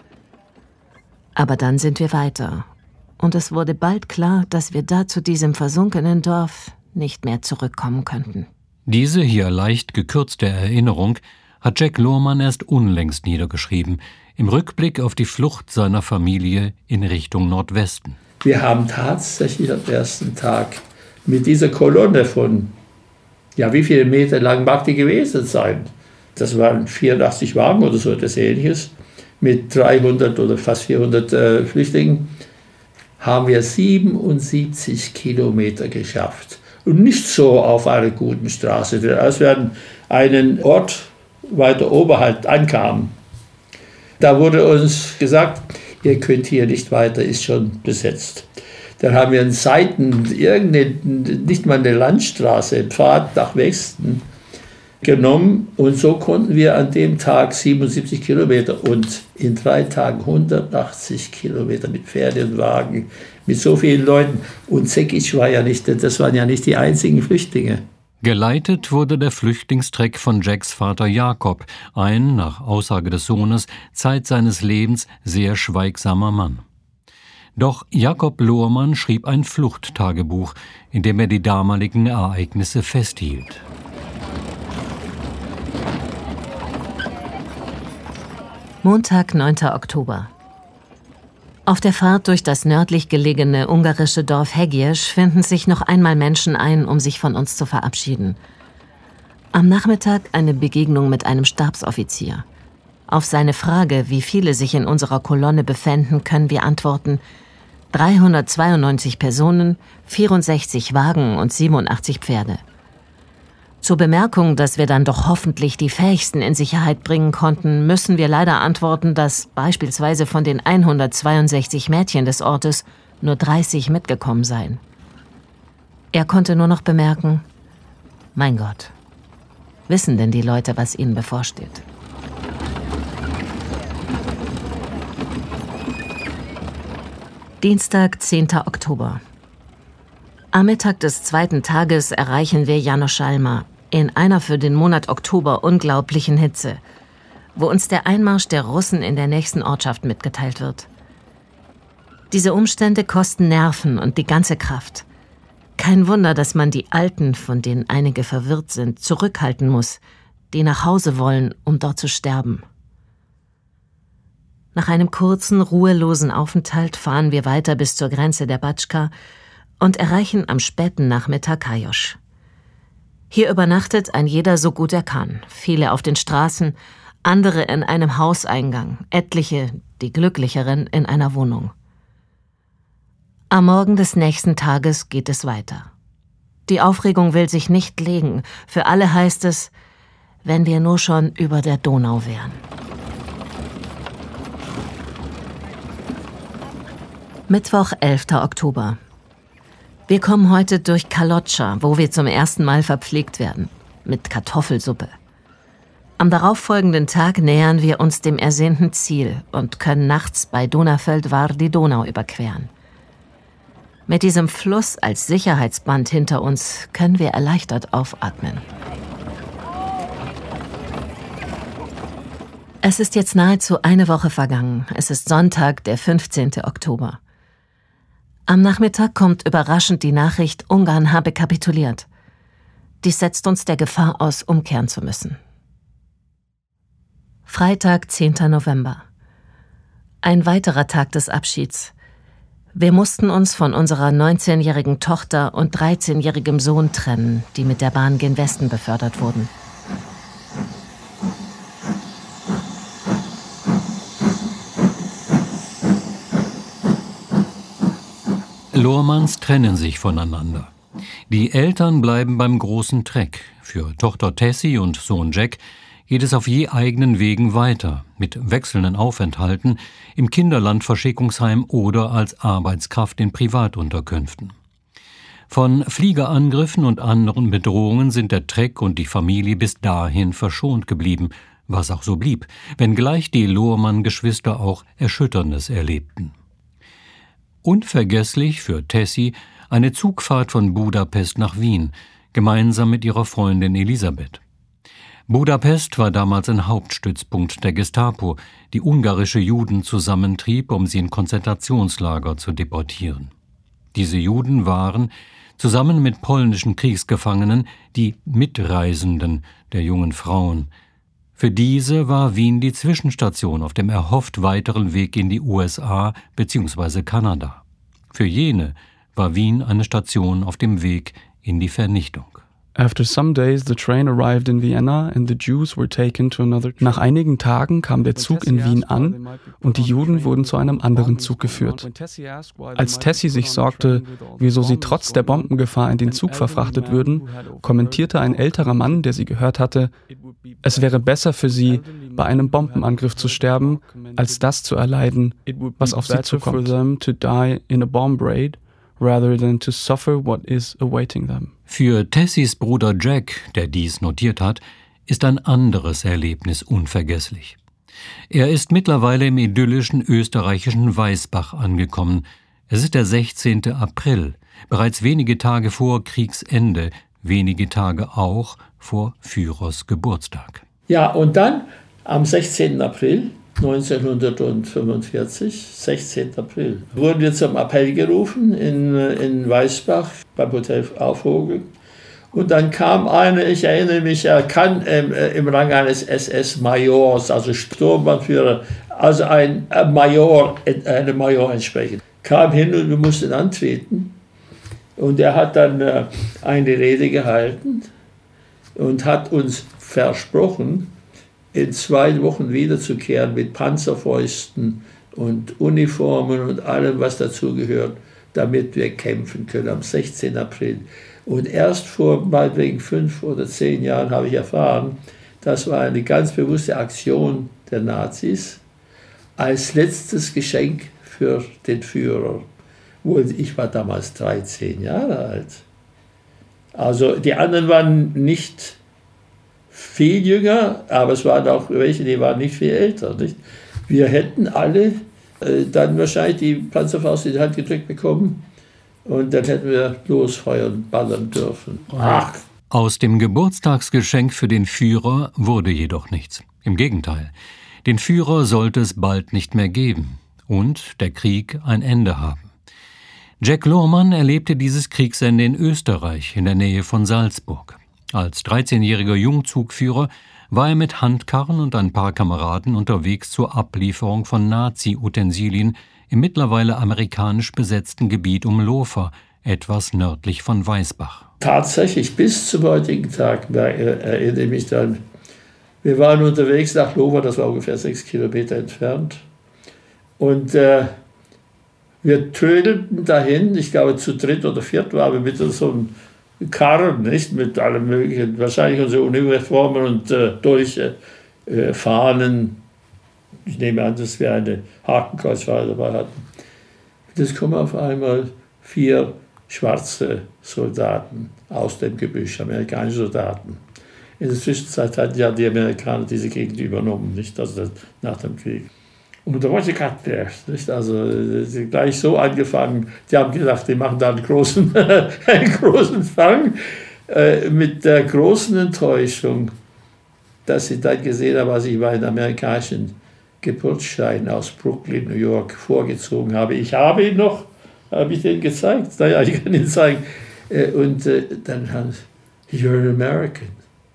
Aber dann sind wir weiter. Und es wurde bald klar, dass wir da zu diesem versunkenen Dorf nicht mehr zurückkommen könnten. Diese hier leicht gekürzte Erinnerung hat Jack Lohrmann erst unlängst niedergeschrieben, im Rückblick auf die Flucht seiner Familie in Richtung Nordwesten. Wir haben tatsächlich am ersten Tag mit dieser Kolonne von, ja, wie viele Meter lang mag die gewesen sein? Das waren vierundachtzig Wagen oder so etwas Ähnliches, mit dreihundert oder fast vierhundert äh, Flüchtlingen, haben wir siebenundsiebzig Kilometer geschafft. Und nicht so auf einer guten Straße, denn als wir an einen Ort weiter oberhalb ankamen, da wurde uns gesagt, ihr könnt hier nicht weiter, ist schon besetzt. Dann haben wir einen Seiten, irgendeine, nicht mal eine Landstraße, einen Pfad nach Westen genommen und so konnten wir an dem Tag siebenundsiebzig Kilometer und in drei Tagen hundertachtzig Kilometer mit Pferden und Wagen, mit so vielen Leuten. Und Sekic war ja nicht, das waren ja nicht die einzigen Flüchtlinge. Geleitet wurde der Flüchtlingstreck von Jacks Vater Jakob, ein, nach Aussage des Sohnes, Zeit seines Lebens sehr schweigsamer Mann. Doch Jakob Lohrmann schrieb ein Fluchttagebuch, in dem er die damaligen Ereignisse festhielt. Montag, neunter Oktober. Auf der Fahrt durch das nördlich gelegene ungarische Dorf Hegjes finden sich noch einmal Menschen ein, um sich von uns zu verabschieden. Am Nachmittag eine Begegnung mit einem Stabsoffizier. Auf seine Frage, wie viele sich in unserer Kolonne befänden, können wir antworten: dreihundertzweiundneunzig Personen, vierundsechzig Wagen und siebenundachtzig Pferde. Zur Bemerkung, dass wir dann doch hoffentlich die Fähigsten in Sicherheit bringen konnten, müssen wir leider antworten, dass beispielsweise von den hundertzweiundsechzig Mädchen des Ortes nur dreißig mitgekommen seien. Er konnte nur noch bemerken: Mein Gott, wissen denn die Leute, was ihnen bevorsteht? Dienstag, zehnter Oktober. Am Mittag des zweiten Tages erreichen wir Janoschalma, in einer für den Monat Oktober unglaublichen Hitze, wo uns der Einmarsch der Russen in der nächsten Ortschaft mitgeteilt wird. Diese Umstände kosten Nerven und die ganze Kraft. Kein Wunder, dass man die Alten, von denen einige verwirrt sind, zurückhalten muss, die nach Hause wollen, um dort zu sterben. Nach einem kurzen, ruhelosen Aufenthalt fahren wir weiter bis zur Grenze der Batschka und erreichen am späten Nachmittag Kajosch. Hier übernachtet ein jeder so gut er kann, viele auf den Straßen, andere in einem Hauseingang, etliche, die Glücklicheren, in einer Wohnung. Am Morgen des nächsten Tages geht es weiter. Die Aufregung will sich nicht legen. Für alle heißt es, wenn wir nur schon über der Donau wären. Mittwoch, elfter Oktober. Wir kommen heute durch Kalotscha, wo wir zum ersten Mal verpflegt werden, mit Kartoffelsuppe. Am darauffolgenden Tag nähern wir uns dem ersehnten Ziel und können nachts bei Donaufeldwar die Donau überqueren. Mit diesem Fluss als Sicherheitsband hinter uns können wir erleichtert aufatmen. Es ist jetzt nahezu eine Woche vergangen. Es ist Sonntag, der fünfzehnte Oktober. Am Nachmittag kommt überraschend die Nachricht, Ungarn habe kapituliert. Dies setzt uns der Gefahr aus, umkehren zu müssen. Freitag, zehnter November. Ein weiterer Tag des Abschieds. Wir mussten uns von unserer neunzehnjährigen Tochter und dreizehnjährigem Sohn trennen, die mit der Bahn gen Westen befördert wurden. Lohrmanns trennen sich voneinander. Die Eltern bleiben beim großen Trek. Für Tochter Tessie und Sohn Jack geht es auf je eigenen Wegen weiter, mit wechselnden Aufenthalten im Kinderlandverschickungsheim oder als Arbeitskraft in Privatunterkünften. Von Fliegerangriffen und anderen Bedrohungen sind der Trek und die Familie bis dahin verschont geblieben, was auch so blieb, wenngleich die Lohrmann-Geschwister auch Erschütterndes erlebten. Unvergesslich für Tessie eine Zugfahrt von Budapest nach Wien, gemeinsam mit ihrer Freundin Elisabeth. Budapest war damals ein Hauptstützpunkt der Gestapo, die ungarische Juden zusammentrieb, um sie in Konzentrationslager zu deportieren. Diese Juden waren, zusammen mit polnischen Kriegsgefangenen, die Mitreisenden der jungen Frauen. Für diese war Wien die Zwischenstation auf dem erhofft weiteren Weg in die U S A bzw. Kanada. Für jene war Wien eine Station auf dem Weg in die Vernichtung. After some days the train arrived in Vienna and the Jews were taken to another train. Nach einigen Tagen kam der Zug in Wien an und die Juden wurden zu einem anderen Zug geführt. Als Tessie sich sorgte, wieso sie trotz der Bombengefahr in den Zug verfrachtet würden, kommentierte ein älterer Mann, der sie gehört hatte, es wäre besser für sie, bei einem Bombenangriff zu sterben, als das zu erleiden, was auf sie zukommt. Rather than to suffer what is awaiting them. Für Tessies Bruder Jack, der dies notiert hat, ist ein anderes Erlebnis unvergesslich. Er ist mittlerweile im idyllischen österreichischen Weißbach angekommen. Es ist der sechzehnte April, bereits wenige Tage vor Kriegsende, wenige Tage auch vor Führers Geburtstag. Ja, und dann am sechzehnten April neunzehnhundertfünfundvierzig, sechzehnten April, wurden wir zum Appell gerufen in, in Weißbach beim Hotel Aufvogel. Und dann kam einer, ich erinnere mich, er kann im, im Rang eines S S-Majors, also Sturmbannführer, also ein Major, einem Major entsprechend, kam hin und wir mussten antreten. Und er hat dann äh, eine Rede gehalten und hat uns versprochen, in zwei Wochen wiederzukehren mit Panzerfäusten und Uniformen und allem, was dazugehört, damit wir kämpfen können am sechzehnten April. Und erst vor meinetwegen fünf oder zehn Jahren habe ich erfahren, das war eine ganz bewusste Aktion der Nazis als letztes Geschenk für den Führer. Ich war damals dreizehn Jahre alt. Also die anderen waren nicht viel jünger, aber es waren auch welche, die waren nicht viel älter. Nicht? Wir hätten alle äh, dann wahrscheinlich die Panzerfaust in die Hand gedrückt bekommen und dann hätten wir losfeuern, ballern dürfen. Ach. Aus dem Geburtstagsgeschenk für den Führer wurde jedoch nichts. Im Gegenteil, den Führer sollte es bald nicht mehr geben und der Krieg ein Ende haben. Jack Lohrmann erlebte dieses Kriegsende in Österreich, in der Nähe von Salzburg. Als dreizehnjähriger Jungzugführer war er mit Handkarren und ein paar Kameraden unterwegs zur Ablieferung von Nazi-Utensilien im mittlerweile amerikanisch besetzten Gebiet um Lofer, etwas nördlich von Weißbach. Tatsächlich bis zum heutigen Tag erinnere ich mich dann, wir waren unterwegs nach Lofer, das war ungefähr sechs Kilometer entfernt, und äh, wir trödelten dahin, ich glaube zu dritt oder viert waren wir mit so einem Karren, nicht, mit allem möglichen, wahrscheinlich unsere Uniformen und äh, Dolche, äh, Fahnen. Ich nehme an, dass wir eine Hakenkreuzfahne dabei hatten. Es kommen auf einmal vier schwarze Soldaten aus dem Gebüsch, amerikanische Soldaten. In der Zwischenzeit hatten ja die Amerikaner diese Gegend übernommen, nicht, also das, nach dem Krieg. Und da war ich gerade, nicht? Also sie gleich so angefangen, die haben gedacht, die machen da einen großen, einen großen Fang, äh, mit der großen Enttäuschung, dass sie dann gesehen haben, als ich meinen amerikanischen Geburtsschein aus Brooklyn, New York, vorgezogen habe. Ich habe ihn noch, habe ich den gezeigt, naja, ich kann ihn zeigen. Äh, und äh, dann haben sie, you're an American.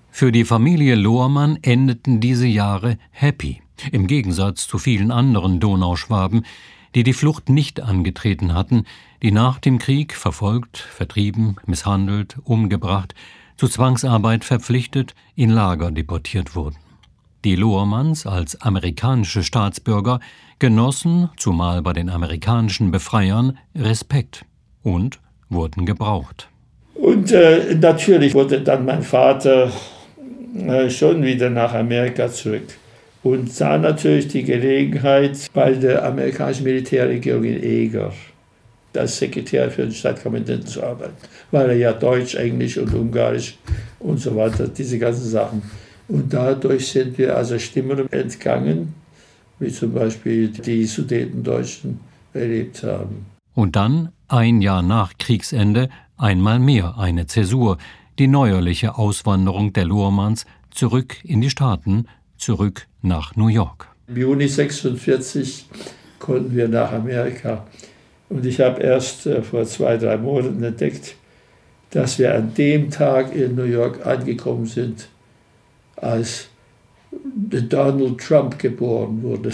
Für die Familie Lohrmann endeten diese Jahre happy, im Gegensatz zu vielen anderen Donauschwaben, die die Flucht nicht angetreten hatten, die nach dem Krieg verfolgt, vertrieben, misshandelt, umgebracht, zu Zwangsarbeit verpflichtet, in Lager deportiert wurden. Die Lohrmanns als amerikanische Staatsbürger genossen, zumal bei den amerikanischen Befreiern, Respekt und wurden gebraucht. Und äh, natürlich wurde dann mein Vater äh, schon wieder nach Amerika zurück und sah natürlich die Gelegenheit bei der amerikanischen Militärregierung in Eger als Sekretär für den Stadtkommandanten zu arbeiten, weil er ja Deutsch, Englisch und Ungarisch und so weiter, diese ganzen Sachen. Und dadurch sind wir also Stimmen entgangen, wie zum Beispiel die Sudetendeutschen erlebt haben. Und dann, ein Jahr nach Kriegsende, einmal mehr eine Zäsur, die neuerliche Auswanderung der Lohrmanns zurück in die Staaten, zurück nach New York. Im Juni sechsundvierzig konnten wir nach Amerika. Und ich habe erst äh, vor zwei, drei Monaten entdeckt, dass wir an dem Tag in New York angekommen sind, als Donald Trump geboren wurde.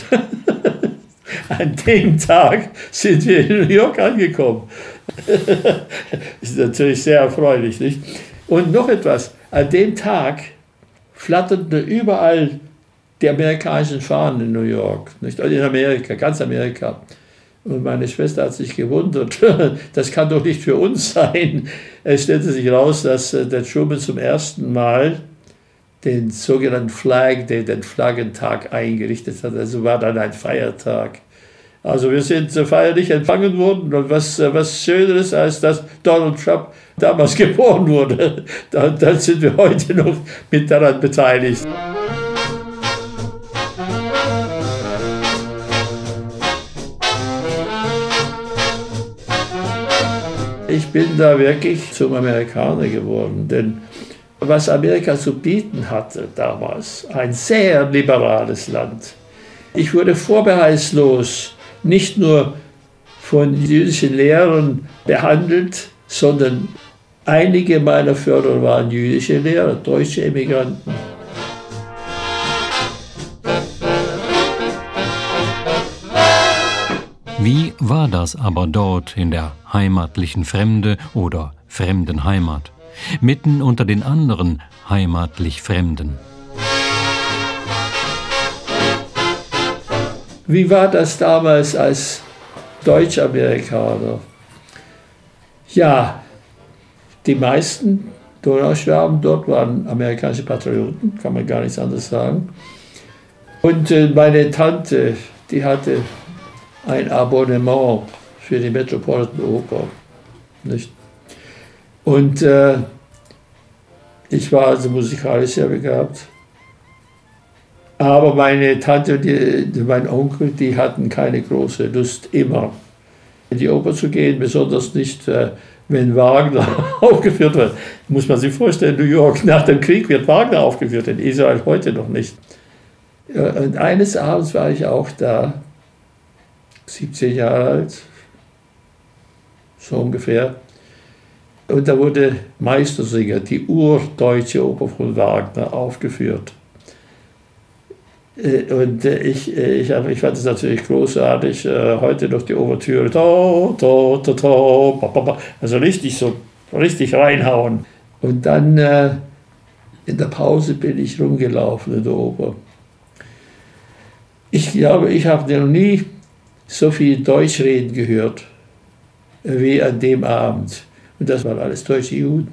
An dem Tag sind wir in New York angekommen. Ist natürlich sehr erfreulich, nicht? Und noch etwas, an dem Tag flatterten überall die amerikanischen Fahnen in New York, nicht? In Amerika, ganz Amerika. Und meine Schwester hat sich gewundert, das kann doch nicht für uns sein. Es stellte sich raus, dass der Truman zum ersten Mal den sogenannten Flag Day, den Flaggentag eingerichtet hat. Also war dann ein Feiertag. Also wir sind feierlich empfangen worden und was, was Schöneres, als dass Donald Trump damals geboren wurde. Da, da sind wir heute noch mit daran beteiligt. Ich bin da wirklich zum Amerikaner geworden, denn was Amerika zu bieten hatte damals, ein sehr liberales Land. Ich wurde vorbehaltslos nicht nur von jüdischen Lehrern behandelt, sondern einige meiner Förderer waren jüdische Lehrer, deutsche Emigranten. Wie war das aber dort in der heimatlichen Fremde oder fremden Heimat, mitten unter den anderen heimatlich Fremden? Wie war das damals als Deutsch-Amerikaner? Ja, die meisten Donauschwaben dort waren amerikanische Patrioten, kann man gar nichts anderes sagen. Und äh, meine Tante, die hatte ein Abonnement für die Metropolitan Oper. Nicht? Und äh, ich war also musikalisch sehr begabt. Aber meine Tante und die, mein Onkel, die hatten keine große Lust, immer in die Oper zu gehen, besonders nicht, äh, wenn Wagner aufgeführt wird. Muss man sich vorstellen, New York, nach dem Krieg wird Wagner aufgeführt, in Israel heute noch nicht. Und eines Abends war ich auch da, siebzehn Jahre alt, so ungefähr. Und da wurde Meistersinger, die urdeutsche Oper von Wagner, aufgeführt. Und ich, ich, ich fand es natürlich großartig, heute noch die Ouvertüre, also richtig so, richtig reinhauen. Und dann in der Pause bin ich rumgelaufen in der Oper. Ich glaube, ich habe noch nie so viel Deutsch reden gehört wie an dem Abend. Und das waren alles deutsche Juden.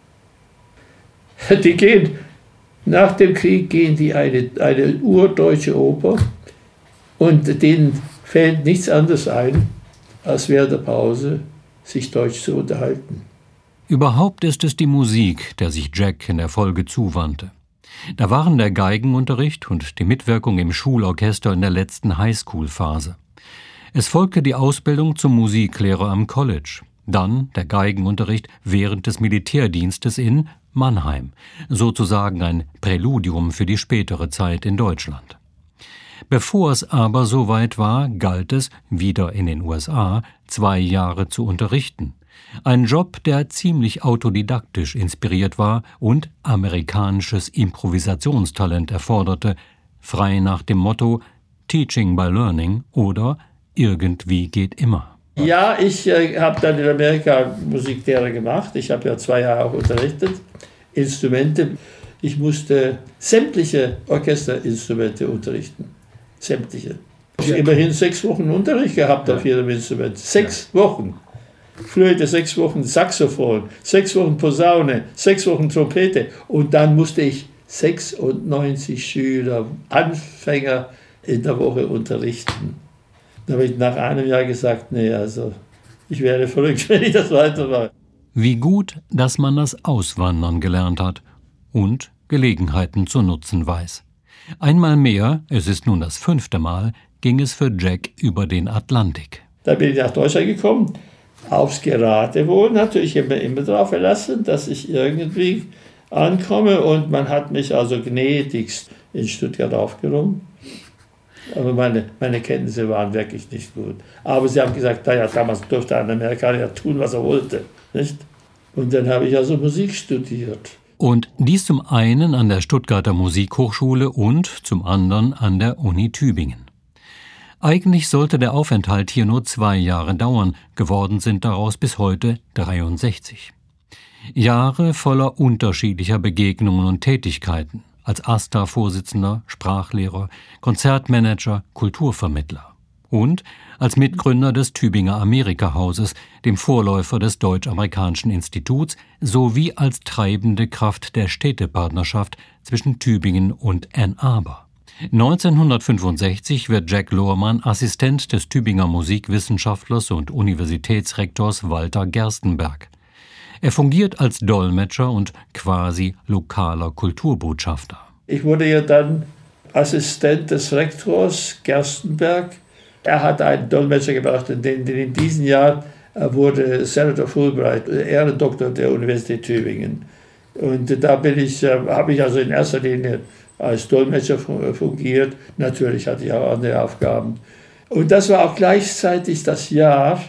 Die gehen, nach dem Krieg gehen die eine, eine urdeutsche Oper und denen fällt nichts anderes ein, als während der Pause sich Deutsch zu unterhalten. Überhaupt ist es die Musik, der sich Jack in der Folge zuwandte. Da waren der Geigenunterricht und die Mitwirkung im Schulorchester in der letzten Highschool-Phase. Es folgte die Ausbildung zum Musiklehrer am College, dann der Geigenunterricht während des Militärdienstes in Mannheim, sozusagen ein Präludium für die spätere Zeit in Deutschland. Bevor es aber soweit war, galt es, wieder in den U S A, zwei Jahre zu unterrichten, Ein Job, der ziemlich autodidaktisch inspiriert war und amerikanisches Improvisationstalent erforderte, frei nach dem Motto Teaching by Learning oder irgendwie geht immer. Ja, ich äh, habe dann in Amerika Musiklehre gemacht. Ich habe ja zwei Jahre auch unterrichtet, Instrumente. Ich musste sämtliche Orchesterinstrumente unterrichten. Sämtliche. Ich habe immerhin sechs Wochen Unterricht gehabt auf jedem Instrument. Sechs Wochen. Flöte, sechs Wochen Saxophon, sechs Wochen Posaune, sechs Wochen Trompete. Und dann musste ich sechsundneunzig Schüler, Anfänger in der Woche unterrichten. Da habe ich nach einem Jahr gesagt, nee, also ich wäre verrückt, wenn ich das weitermache. Wie gut, dass man das Auswandern gelernt hat und Gelegenheiten zu nutzen weiß. Einmal mehr, es ist nun das fünfte Mal, ging es für Jack über den Atlantik. Da bin ich nach Deutschland gekommen, aufs Geratewohl natürlich immer, immer darauf verlassen, dass ich irgendwie ankomme, und man hat mich also gnädigst in Stuttgart aufgenommen. Aber meine, meine Kenntnisse waren wirklich nicht gut. Aber sie haben gesagt, naja, damals durfte ein Amerikaner ja tun, was er wollte. Nicht? Und dann habe ich also Musik studiert. Und dies zum einen an der Stuttgarter Musikhochschule und zum anderen an der Uni Tübingen. Eigentlich sollte der Aufenthalt hier nur zwei Jahre dauern, geworden sind daraus bis heute dreiundsechzig. Jahre voller unterschiedlicher Begegnungen und Tätigkeiten, als A S tA Vorsitzender, Sprachlehrer, Konzertmanager, Kulturvermittler und als Mitgründer des Tübinger Amerika-Hauses, dem Vorläufer des Deutsch-Amerikanischen Instituts, sowie als treibende Kraft der Städtepartnerschaft zwischen Tübingen und Ann Arbor. neunzehnhundertfünfundsechzig wird Jack Lohrmann Assistent des Tübinger Musikwissenschaftlers und Universitätsrektors Walter Gerstenberg. Er fungiert als Dolmetscher und quasi lokaler Kulturbotschafter. Ich wurde ja dann Assistent des Rektors Gerstenberg. Er hat einen Dolmetscher gebracht, denn in diesem Jahr wurde Senator Fulbright Ehrendoktor der Universität Tübingen. Und da bin ich, habe ich also in erster Linie als Dolmetscher fungiert. Natürlich hatte ich auch andere Aufgaben. Und das war auch gleichzeitig das Jahr,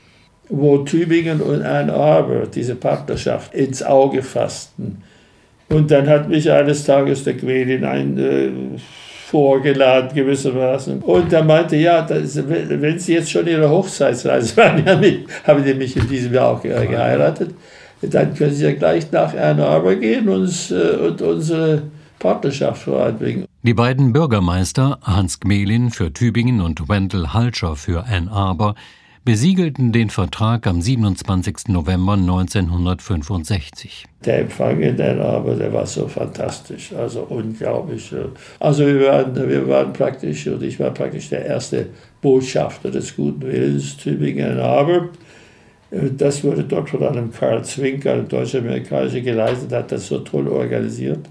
wo Tübingen und Ann Arbor diese Partnerschaft ins Auge fassten. Und dann hat mich eines Tages der Quänin ein äh, vorgeladen gewissermaßen. Und er meinte, ja, das, wenn Sie jetzt schon Ihre Hochzeitsreise waren, haben die mich in diesem Jahr auch geheiratet, dann können Sie ja gleich nach Ann Arbor gehen und, und unsere Partnerschaft voranbringen. Die beiden Bürgermeister, Hans Gmelin für Tübingen und Wendell Halscher für Ann Arbor, besiegelten den Vertrag am siebenundzwanzigsten November neunzehnhundertfünfundsechzig. Der Empfang in Ann Arbor, der war so fantastisch, also unglaublich. Also wir waren, wir waren praktisch, und ich war praktisch der erste Botschafter des guten Willens Tübingen Ann Arbor. Das wurde dort von einem Karl Zwink, einem Deutsch-Amerikaner, geleitet, hat das so toll organisiert.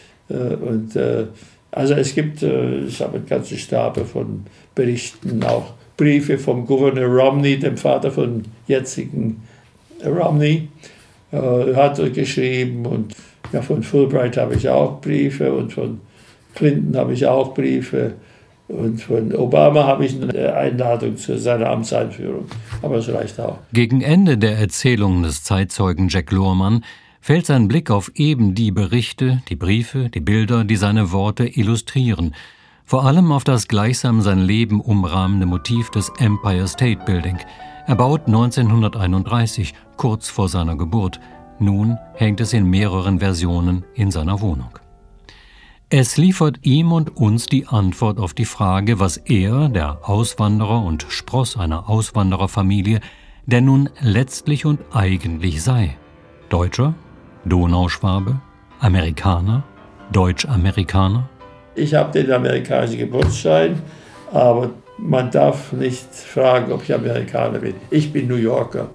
Und also es gibt, ich habe einen ganzen Stapel von Berichten, auch Briefe vom Gouverneur Romney, dem Vater von jetzigen Romney, äh, hat er geschrieben. Und ja, von Fulbright habe ich auch Briefe, und von Clinton habe ich auch Briefe, und von Obama habe ich eine Einladung zu seiner Amtseinführung. Aber es reicht auch. Gegen Ende der Erzählung des Zeitzeugen Jack Lohrmann fällt sein Blick auf eben die Berichte, die Briefe, die Bilder, die seine Worte illustrieren. Vor allem auf das gleichsam sein Leben umrahmende Motiv des Empire State Building, erbaut neunzehnhunderteinunddreißig, kurz vor seiner Geburt. Nun hängt es in mehreren Versionen in seiner Wohnung. Es liefert ihm und uns die Antwort auf die Frage, was er, der Auswanderer und Spross einer Auswandererfamilie, denn nun letztlich und eigentlich sei. Deutscher? Donauschwabe? Amerikaner? Deutsch-Amerikaner? Ich habe den amerikanischen Geburtsschein, aber man darf nicht fragen, ob ich Amerikaner bin. Ich bin New Yorker.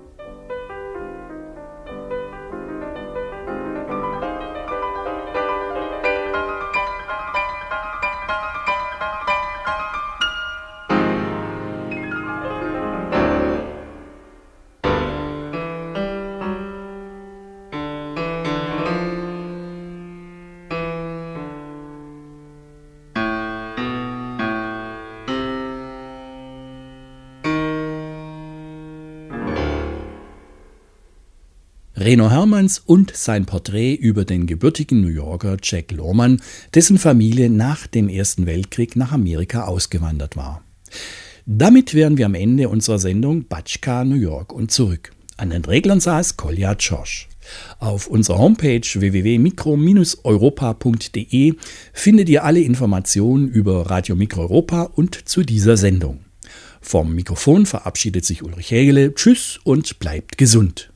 Reno Hermanns und sein Porträt über den gebürtigen New Yorker Jack Lohmann, dessen Familie nach dem Ersten Weltkrieg nach Amerika ausgewandert war. Damit wären wir am Ende unserer Sendung Batschka New York und zurück. An den Reglern saß Kolja Tschorsch. Auf unserer Homepage w w w punkt mikro Bindestrich europa punkt d e findet ihr alle Informationen über Radio Mikro Europa und zu dieser Sendung. Vom Mikrofon verabschiedet sich Ulrich Hägele. Tschüss und bleibt gesund.